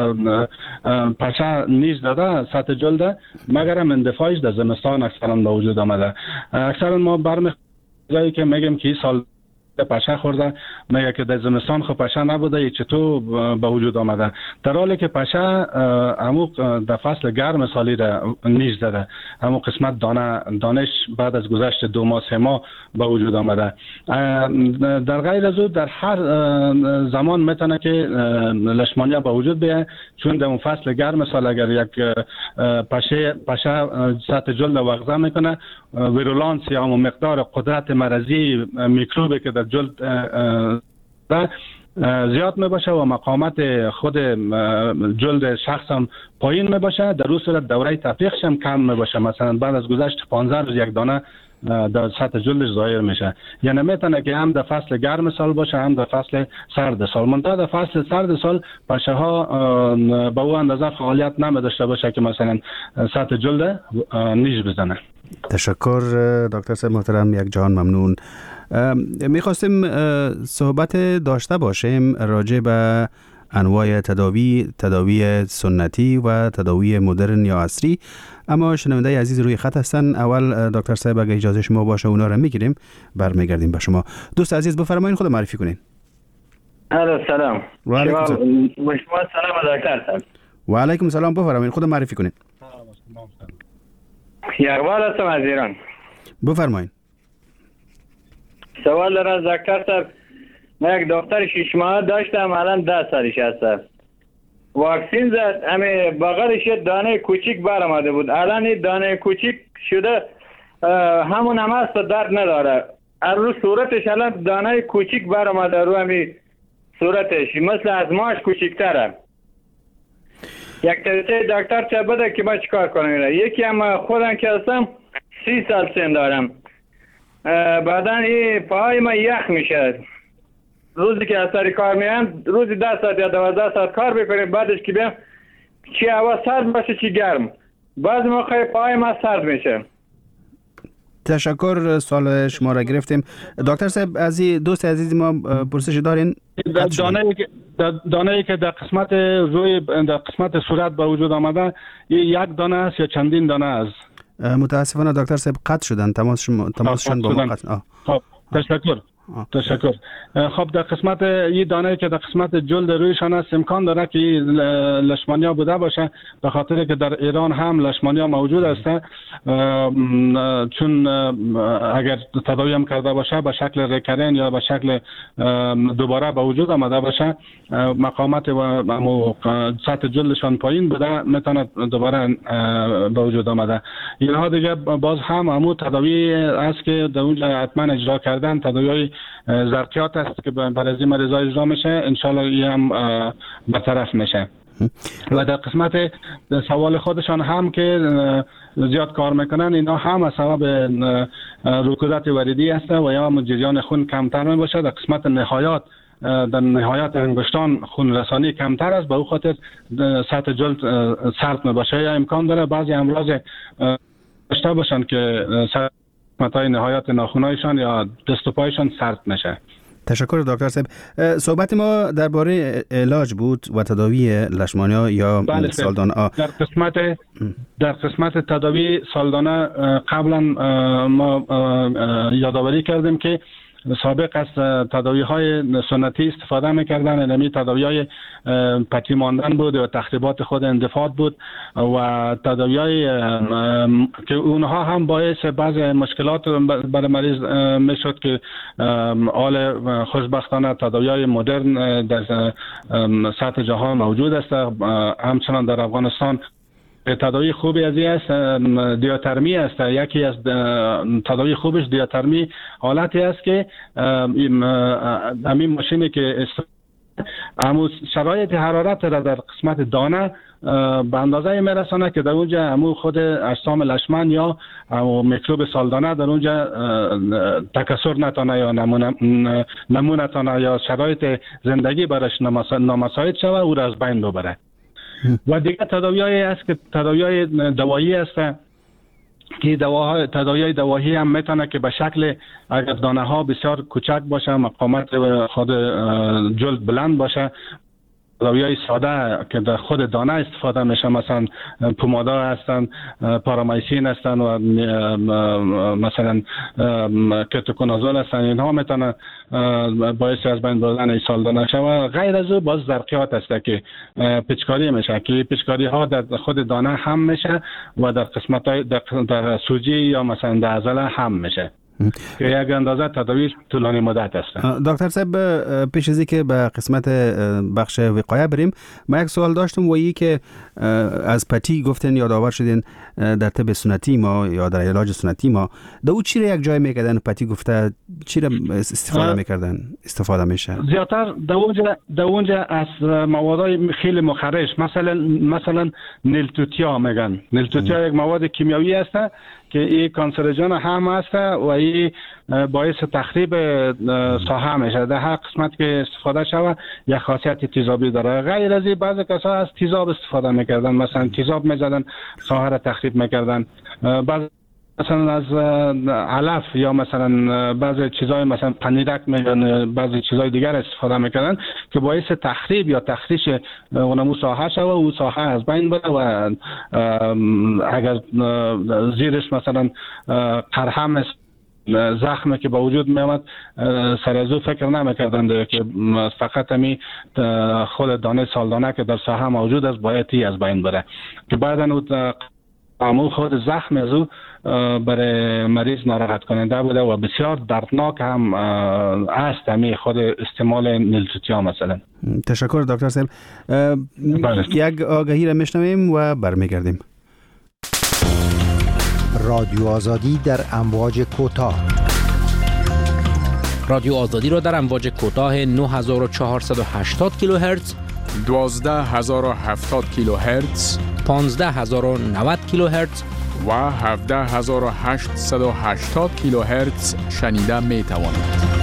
پشه نیش داده سطح جلد، مگر هم اندفاعش در زمستان اکثرا به وجود آمده. اکثرا ما برمیخوایی که میگیم که این سال پشه خورده، میگه که در زمستان خب پشه نبوده، ای چطور به وجود آمده، در حالی که پشه امو در فصل گرم سالی را نیش داده، امو قسمت دانش بعد از گذشت 2 ماه 3 ماه به وجود آمده. در غیر از او در هر زمان میتونه که لشمانیا به وجود بیاد، چون در فصل گرم سال اگر یک پشه سطح جلد وغزه میکنه، ویرولانس یا مقدار قدرت مرضی میکروبی که در جلد زیاد می باشه و مقاومت خود جلد شخص هم پایین می باشه، در اون صورت دوره تفریقش هم کم می باشه. مثلا بعد از گذشت 15 روز یک دانه در سطح جلدش ظاهر میشه. یعنی میتونه که هم در فصل گرم سال باشه هم در فصل سرد سال. منتها در فصل سرد سال پشه ها به اون اندازه فعالیت نمی داشته باشه که مثلا سطح جلد نیش بزنه. تشکر دکتر صاحب محترم، یک جهان ممنون. میخواستیم صحبت داشته باشیم راجع به انواع تداوی سنتی و تداوی مدرن یا عصری، اما شنونده عزیز روی خط هستن. اول دکتر صاحب اگه اجازه شما باشه اونا رو میگیریم، برمیگردیم به شما. دوست عزیز بفرمایید خود معرفی کنین. سلام. و علیکم سلام دکتر صاحب. و علیکم سلام، بفرمایید خود معرفی کنین. یغبال هستم از ایران. بفرمایید. سوال دارم دکتر صاحب. من یک دختر 6 ماه داشتم، الان 10 سالش هست. واکسین زد، همه بغلش یه دانه کوچیک برآمده بود، الان این دانه کوچیک شده همون هم هست، درد نداره. رو صورتش الان دانه کوچیک برآمده، رو همین صورتش مثل از ماش کوچیک‌تره. یک توصیه دکتر چه بده که ما چیکار کنیم؟ یکی هم خودم که هستم 30 سال سن دارم، بعدن این پاهای ما یخ میشه. روزی که از سر کار میام روزی 10 ساعت یا 12 ساعت کار بکنیم، بعدش که بیام چی هوا سرد باشه چی گرم، بعضی موقع پای ما سرد میشه. تشکر، سوال شما را گرفتیم. دکتر صاحب از دوست عزیز ما پرسش دارین؟ دانه‌ای که در قسمت روی در قسمت صورت به وجود آمده یک دانه است یا چندین دانه است؟ متاسفانه دکتر صاحب قطع شدن، تماسشون با ما قطع. خب تشکر. خب در قسمت این دانه که در قسمت جلد رویشان است امکان داره که لشمانیا بوده باشه، به خاطر که در ایران هم لشمانیا موجود است، چون اگر تداوی هم کرده باشه به شکل ریکرین یا به شکل دوباره به وجود آمده باشه، مقاومت و سطح جلدشان پایین بوده، میتونه دوباره به وجود آمده. اینها دیگه باز هم همون تداوی است که در اونجا حتما اجرا کردن، تداوی زرقیات است که برای از این مریضا اجرا میشه، انشالله این هم برطرف میشه. و در قسمت سوال خودشان هم که زیاد کار میکنن، اینا هم از سبب رکودت وریدی است و یا جریان خون کمتر می باشه. در قسمت نهایات در نهایت انگشتان خون رسانی کمتر است، به او خاطر سطح جلد سرد می باشه. یا امکان داره بعضی امراض داشته باشن که متای نهایت ناخونایشان یا دست و پایشان سرد میشه. تشکر دکتر صاحب. صحبت ما درباره علاج بود و تداوی لشمانیا یا سالدانه. در قسمت تداوی سالدانه قبلا ما یادآوری کردیم که سابق از تداوی های سنتی استفاده میکردن، یعنی تداوی های پتی ماندن بود و تخریبات خود اندفاع بود و تداوی های که اونها هم باعث بعض مشکلات برای مریض میشد که حال خوشبختانه تداوی های مدرن در سطح جهان موجود است. همچنان در افغانستان تداوی خوبی از این است، دیاترمی است. یکی از تداوی خوبش دیاترمی حالتی است که همین ماشینی که همون شرایط حرارت را در قسمت دانه به اندازه میرسانه که در اونجا همون خود اجسام لشمن یا میکروب سالدانه در اونجا تکثر نتانه یا نمونه تانه یا شرایط زندگی برش نامساعد شوه، او را از بین ببره. و دیگه تداوی‌هایی است که تداوی‌های دوایی است که تداوی‌های دوایی هم میتونه که به شکل اگر دانه ها بسیار کوچک باشه، مقاومت خود جلد بلند باشه، تداوی‌های ساده که در خود دانه استفاده میشه، مثلا پومادا هستن، پارامیسین هستن و مثلا کتوکونازول هستن، اینها میتونه باعث از بین بردن سالدانه شود. غیر از او باز زرقیات است که پیچکاری میشه، که پیچکاری ها در خود دانه هم میشه و در قسمت در سوجی یا مثلا در عضله هم میشه. که یک اندازه تداویش طولانی مدت است. دکتر صاحب، پیش از اینکه به قسمت بخش وقایه بریم، من یک سوال داشتم و این که از پتی گفتن یادآور شدین در طب سنتی ما یا در علاج سنتی ما دو چی را یک جای میکردن؟ پتی گفته چی را استفاده میکردن؟ استفاده میشه زیادتر در اونجا از موادهای خیلی مخرش، مثلا نیلتوتیا میگن. نیلتوتیا یک مواد کیمیایی است که این کانسروژن هم است و این باعث تخریب ساحه میشه. در هر قسمت که استفاده شود یک خاصیت تیزابی داره. غیر از این بعضی کسا از تیزاب استفاده میکردن، مثلا تیزاب میزدن ساحه را تخریب میکردن. مثلا از علف یا مثلا بعضی چیزای مثلا پنیرک میگن، بعضی چیزای دیگر استفاده میکردن که باعث تخریب یا تخریش اونمو ساحه شود و او ساحه از بین بره و اگر زیرش مثلا قرحه زخمی که با وجود می آمد سر از او فکر نمیکردند که فقط همی خود دانه سالدانه که در ساحه موجود است باید از بین بره، که بعدا او خود زخم از او برای مریض ناراحت کننده بوده و بسیار دردناک هم است همی خود استعمال نیلتوتیا مثلا. تشکر دکتر صاحب. یک آگهی را میشنویم و برمیگردیم. رادیو آزادی در امواج کوتاه. رادیو آزادی را در امواج کوتاه 9480 کیلوهرتز، 12070 کیلوهرتز، 15090 کیلوهرتز و 17880 کیلوهرتز شنیده می توانید.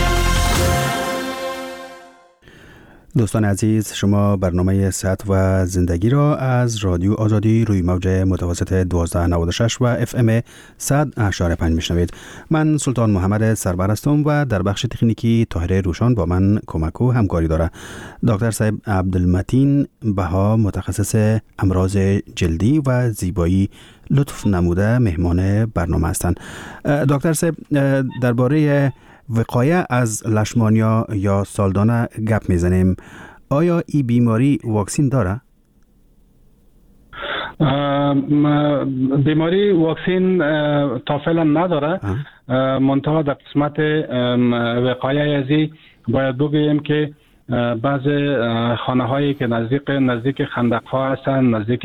دوستان عزیز، شما برنامه صحت و زندگی را از رادیو آزادی روی موج متوسط 1296 و FM 100.5 میشنوید. من سلطان محمد سربر هستم و در بخش تکنیکی طاهر روشان با من کمک و همکاری داره. دکتر صاحب عبدالمتین بها، متخصص امراض جلدی و زیبایی لطف نموده مهمان برنامه هستند. دکتر صاحب، درباره وقایه از لشمانیا یا سالدانه گپ میزنیم. آیا این بیماری واکسین داره؟ بیماری واکسین تا فعلا نداره. منتها در قسمت وقایه ازی باید بگوییم که بعض خانه هایی که نزدیک خندق ها هستن، نزدیک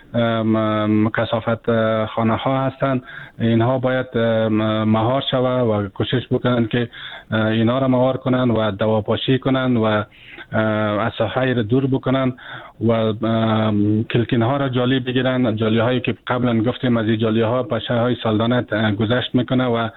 کثافت خانه ها هستن، اینها باید مهار شود و کوشش بکنن که اینا را مهار کنن و دواپاشی کنن و از ساحه را دور بکنن و کلکین ها را جالی بگیرن. جالی هایی که قبلا گفتیم از این جالی ها پشه های سالدانه گذشت میکنه و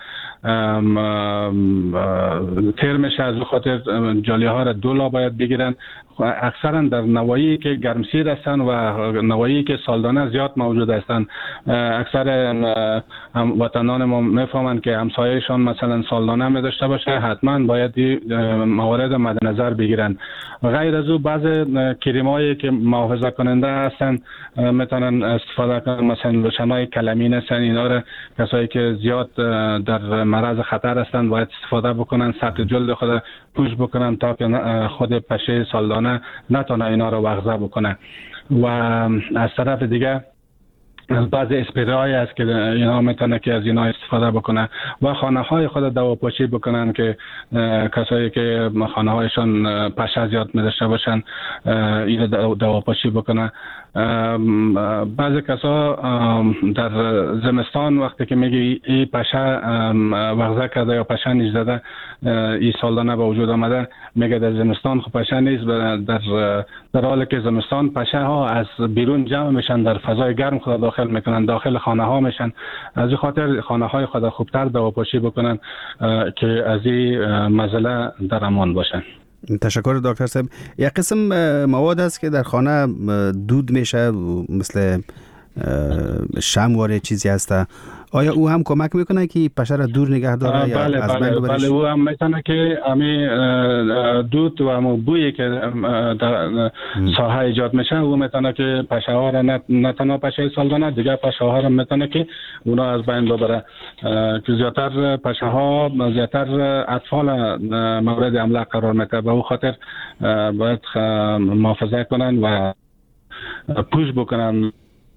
تیر میشه. از خاطر جالی ها را دولا باید بگیرن. اکثرا در نواحی که گرمسیر هستن و نواحی که سالدانه زیاد موجود هستن، اکثر وطنان ما میفهمند که همسایه‌شان مثلا سالدانه می داشته باشه، حتما باید موارد مد نظر بگیرن. غیر از او بعض کریمایی که محافظه کننده هستن میتونن استفاده کنن، مثلا لوشنای کلامین هستن، اینا را کسایی که زیاد در معرض خطر هستن باید استفاده بکنن، سطح جلد خود پوش بکنن تا که خود پشه سالدانه نتونه اینا رو وغزه بکنه. و از طرف دیگه بعضی اسپری هست که اینا میتونه که از اینا استفاده بکنه و خانه های خود دواپاشی بکنن که کسایی که خانه هایشان پشه زیاد می‌داشته باشن این دواپاشی بکنه. بعضی کسا در زمستان وقتی که میگه این پشه وغزه کرده یا پشه نیش زده، این سالدانه به وجود آمده، میگه در زمستان خب پشه نیست. در حالی که زمستان پشه ها از بیرون جمع میشن، در فضای گرم خود داخل میکنن، داخل خانه ها میشن. از این خاطر خانه های خود خوبتر دواپاشی بکنن که از این مزله در امان باشن. تشکر دکتر صاحب. یک قسم مواد است که در خانه دود میشه، مثل شمواره چیزی هست. آیا او هم کمک میکنه که پشه را دور نگه داره یا از بین ببرش؟ بله، او هم میتونه که امی دود و همون بویی که در ساحه ایجاد میشه، او میتونه که پشه ها را نه تنها پشه سالدانه، دیگه پشه ها را میتونه که اونا از بین ببره. که زیادتر پشه ها، زیادتر اطفال مورد حمله قرار میده. به او خاطر باید محافظت کنن و پوش بکنن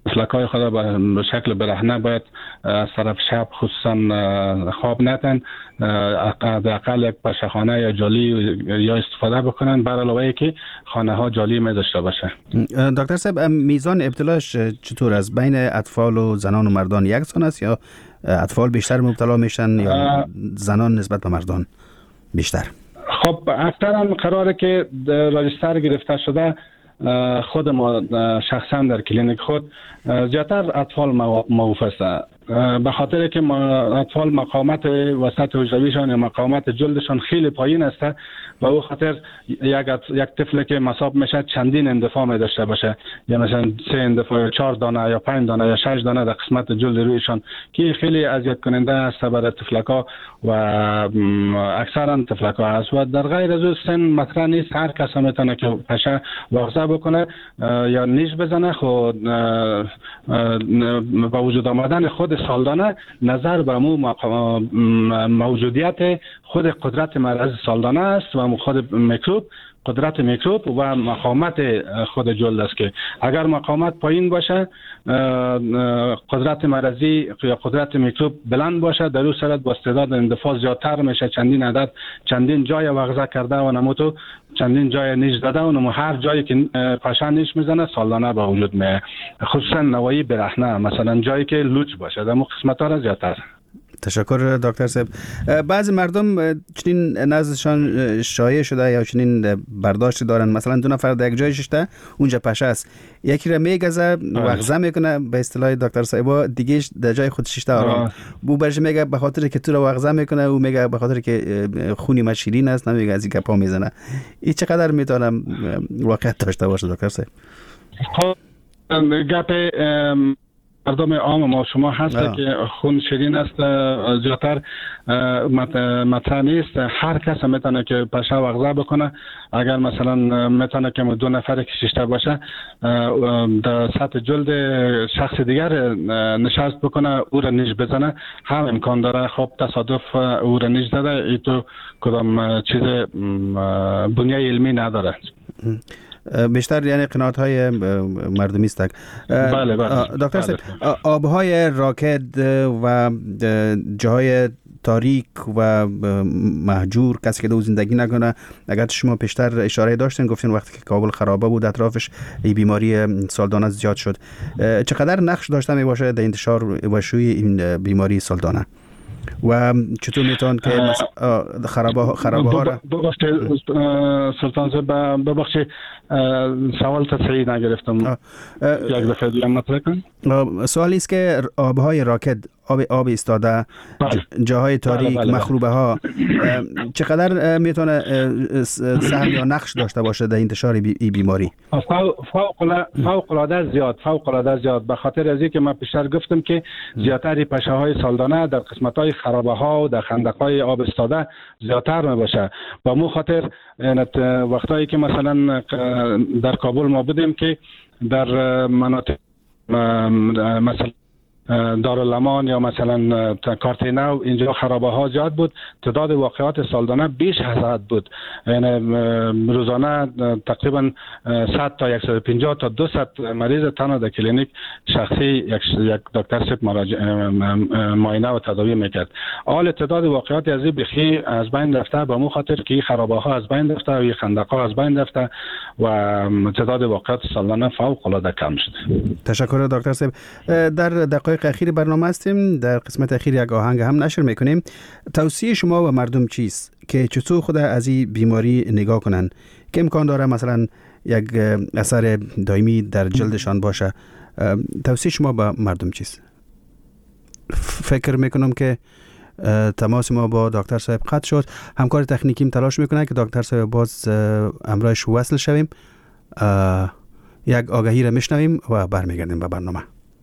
طفلکای خود به شکل برهنه باید از طرف شب خصوصا خواب نتن، حداقل یک پشخانه یا جالی یا استفاده بکنن، بر علاوه که خانه ها جالی می داشته باشه. دکتر صاحب میزان ابتلاش چطور است؟ بین اطفال و زنان و مردان یکسان است یا اطفال بیشتر مبتلا میشن یا زنان نسبت به مردان بیشتر؟ خب اکثرا قراره که راجستر گرفته شده خود ما شخصا در کلینیک خود زیادتر اطفال موقوف است، به خاطر که اطفال مقاومت وسط حجرویشان یا مقاومت جلدشان خیلی پایین است و او خاطر یک طفل که مصاب میشه چندین اندفاع می داشته باشه، یا مثلا 3 اندفاع یا 4 دانه یا 5 دانه یا 6 دانه در قسمت جلد رویشان که خیلی اذیت کننده است برای طفلکا و اکثرا طفلکا است و در غیر از او سن مطرح نیست. هر کس میتونه که پشه واغزه بکنه یا نیش بزنه. خود با وجود آمدن خود سالدانه نظر به موجودیت خود قدرت مرض سالدانه است و خود میکروب، قدرت میکروب و مقاومت خود جلد است که اگر مقاومت پایین باشه، قدرت مرضی یا قدرت میکروب بلند باشه، در اون صورت با استعداد اندفاع زیادتر میشه. چندین عدد چندین جای واغزه کرده و نموتو چندین جای نیش زده و نمو هر جایی که پشه نیش میزنه سالانه به وجود میاد، خصوصا نوایی برهنه، مثلا جایی که لوچ باشه در قسمت ها را زیادتر. تشکر دکتر صاحب. بعضی مردم چنین نزدشان شایع شده یا چنین برداشت دارن، مثلا 2 نفر در یک جای ششته اونجا پشه است، یکی را میگزه واغزه میکنه به اصطلاح دکتر صاحب، دیگه در جای خود ششته آرام بو برش میگه به خاطر که تو را واغزه میکنه، او میگه به خاطر که خونی ما شیرین است، نمیگه از این گپا میزنه. این چقدر میتونم واقعیت داشته باشه دکتر صاحب؟ گپ مردم عام ما شما هست که خون شیرین است زیادتر مطرح نیست. هر کس میتونه که پشه واغزه بکنه. اگر مثلا میتونه که 2 نفر کشیشته باشه در سطح جلد شخص دیگر نشست بکنه، او را نیش بزنه، هم امکان داره. خب تصادف او را نیش زده، ای تو کدام چیز بنیه علمی نداره. بیشتر یعنی قناعت های مردمی است. بله دکتر صاحب، آبهای راکد و جاهای تاریک و مهجور، کسی که دو زندگی نکنه، اگر شما پیشتر اشاره داشتین گفتین وقتی که کابل خرابه بود اطرافش این بیماری سالدانه زیاد شد، چقدر نقش داشته می باشه در انتشار و شیوع این بیماری سالدانه و چطور میتون که خرابه ها را ببخشید سلطان صاحب، ببخشید سوال تصحیح نگرفتم، یک دفعه دیگه مطرح کن. سوالی است که آبهای راکد، آب ایستاده، جاهای تاریک، مخروبه ها چقدر میتونه سهم یا نقش داشته باشه در انتشار این بیماری؟ فوق العاده زیاد، به خاطر از اینکه من پیشتر گفتم که زیادتر پشه های سالدانه در قسمت های خرابه ها و در خندق های آب ایستاده زیادتر میباشه. با مو خاطر وقتایی که مثلا در کابل ما بودیم که در مناطق مثلا دارالامان یا مثلا کارتینو اینجا خرابه ها زیاد بود، تعداد واقعات سالانه بیش از حد بود، یعنی روزانه تقریبا 100 تا 150 تا 200 مریض تنها در کلینیک شخصی یک دکتر صاحب معاینه و تداوی میکرد. حال تعداد واقعات از این بخی از بین رفته، به مو خاطر که خرابه ها از بین رفته و خندق ها از بین رفته و تعداد واقعات سالانه فوق العاده کم شده. تشکر دکتر صاحب. در دقایق اخیر برنامه هستیم، در قسمت اخیر یک آهنگ هم نشر میکنیم. توصیه شما و مردم چیست که چطور خود از این بیماری نگاه کنن که امکان داره مثلا یک اثر دائمی در جلدشان باشه؟ توصیه شما به مردم چیست؟ فکر میکنم که تماس ما با دکتر صاحب قطع شد. همکار تکنیکیم تلاش میکنه که دکتر صاحب باز امرایش وصل شویم. یک آگهی را میشنویم و برمیگردیم به برنامه.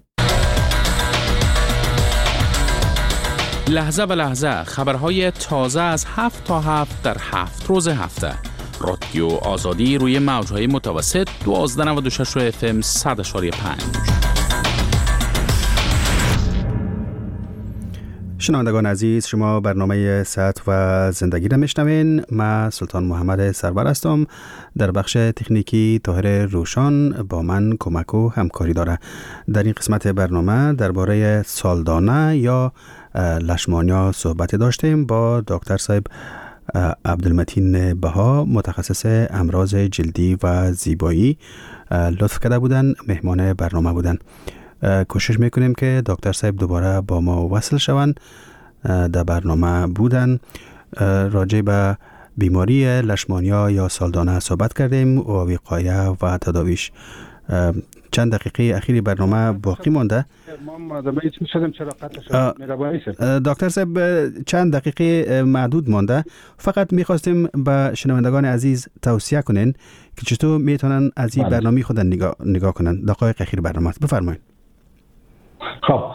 لحظه به لحظه خبرهای تازه از 7 تا 7 در 7 روز هفته. رادیو آزادی روی موجهای متوسط 1296 FM 100.5. شنوندگان عزیز، شما برنامه صحت و زندگی را میشنوین. من سلطان محمد سرور هستم. در بخش تکنیکی طاهر روشان با من کمک و همکاری داره. در این قسمت برنامه درباره سالدانه یا لشمانیا صحبت داشتیم با دکتر صاحب عبدالمتین بها، متخصص امراض جلدی و زیبایی لطف کرده بودن، مهمان برنامه بودن. کوشش میکنیم که دکتر صاحب دوباره با ما وصل شوند. در برنامه بودن، راجع به بیماری لشمانیا یا سالدانه صحبت کردیم و وقایه و تداویش. چند دقیقه اخیری برنامه باقی مانده. دکتر صاحب چند دقیقه معدود مانده، فقط میخواستیم به شنوندگان عزیز توصیه کنین که چطور میتونن از این برنامه خود نگاه کنن. دقایق اخیر برنامه بفرمایید. خب،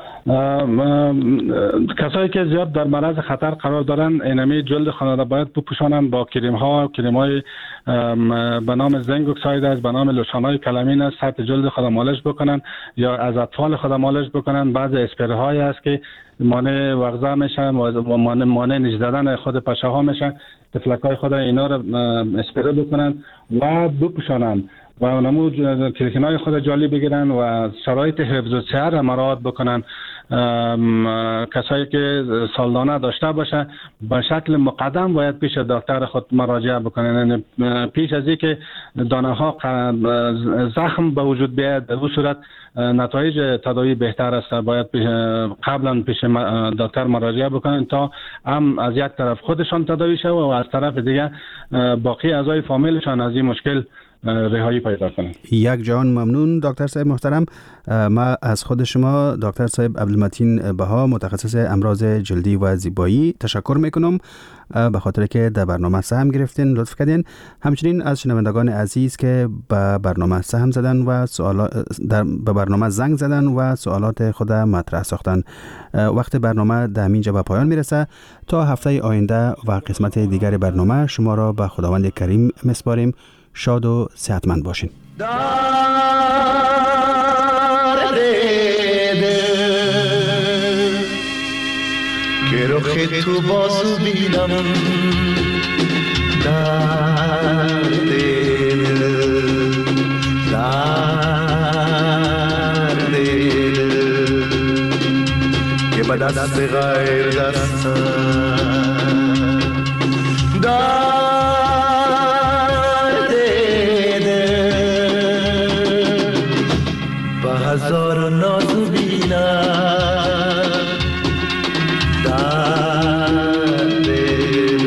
کسایی که زیاد در معرض خطر قرار دارن اینمی جلد خانه باید بپوشانن با کریم‌های به نام زنک اکساید است، به نام لوشن‌های کلامین است، سطح جلد خود مالش بکنن یا از اطفال خود مالش بکنن. بعضی اسپری است که مانع وغزه میشن و مانع نیش زدن خود پشه ها میشن. تفلک‌های خود اینا رو اسپری بکنن و بپوشانن و نمو کلیکنای خود جالی بگیرن و شرایط حفظ الصحه را مراعات بکنن. کسایی که سالدانه داشته باشه به شکل مقدم باید پیش دکتر خود مراجعه بکنن. پیش از اینکه دانه ها زخم به وجود بیاید، به این صورت نتایج تداوی بهتر است. باید قبلا پیش دکتر مراجعه بکنن تا هم از یک طرف خودشان تداوی شود و از طرف دیگه باقی اعضای فامیلشان از این مشکل رهایی پیدا کنند. یک جان ممنون دکتر صاحب محترم. ما از خود شما دکتر صاحب عبدالمتین بها، متخصص امراض جلدی و زیبایی تشکر میکنم به خاطر که در برنامه سهم گرفتین، لطف کردین. همچنین از شنوندگان عزیز که به برنامه سهم زدن و به برنامه زنگ زدن و سوالات خود مطرح ساختن. وقت برنامه در اینجا به پایان میرسه. تا هفته آینده و قسمت دیگر برنامه شما را به خداوند کریم میسپاریم. شاد و صحتمند باشین. که رخ تو بازو بینم در دل که به دست غیر دستم هزار نازو بینم در دل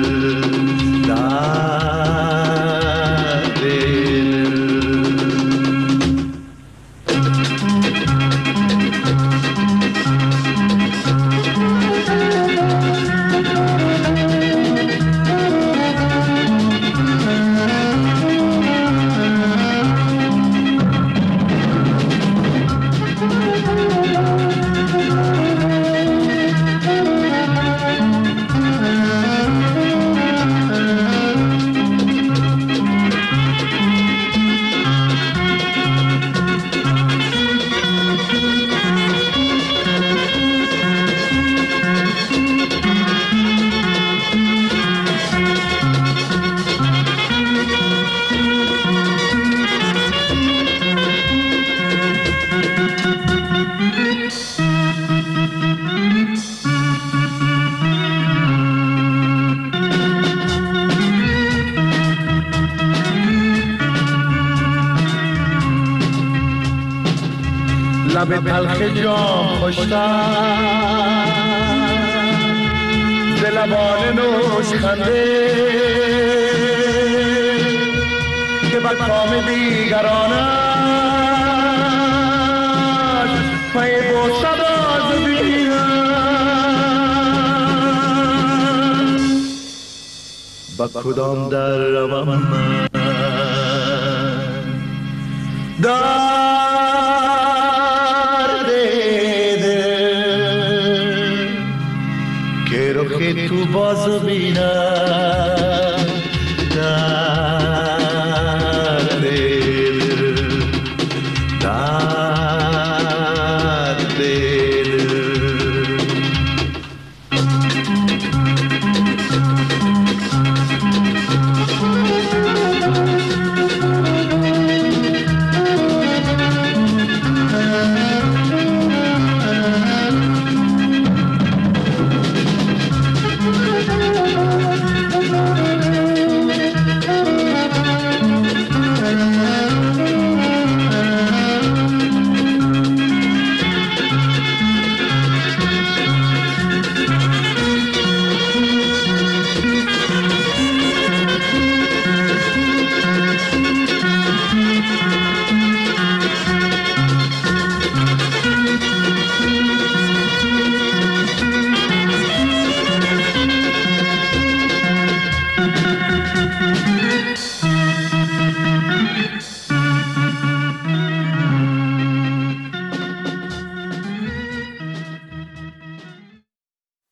لب تلخ جام خوشتر ز لبان نوش خنده که به کام دیگرانش پی بوسه باز بینم با کدام در روم من تو بازو بینم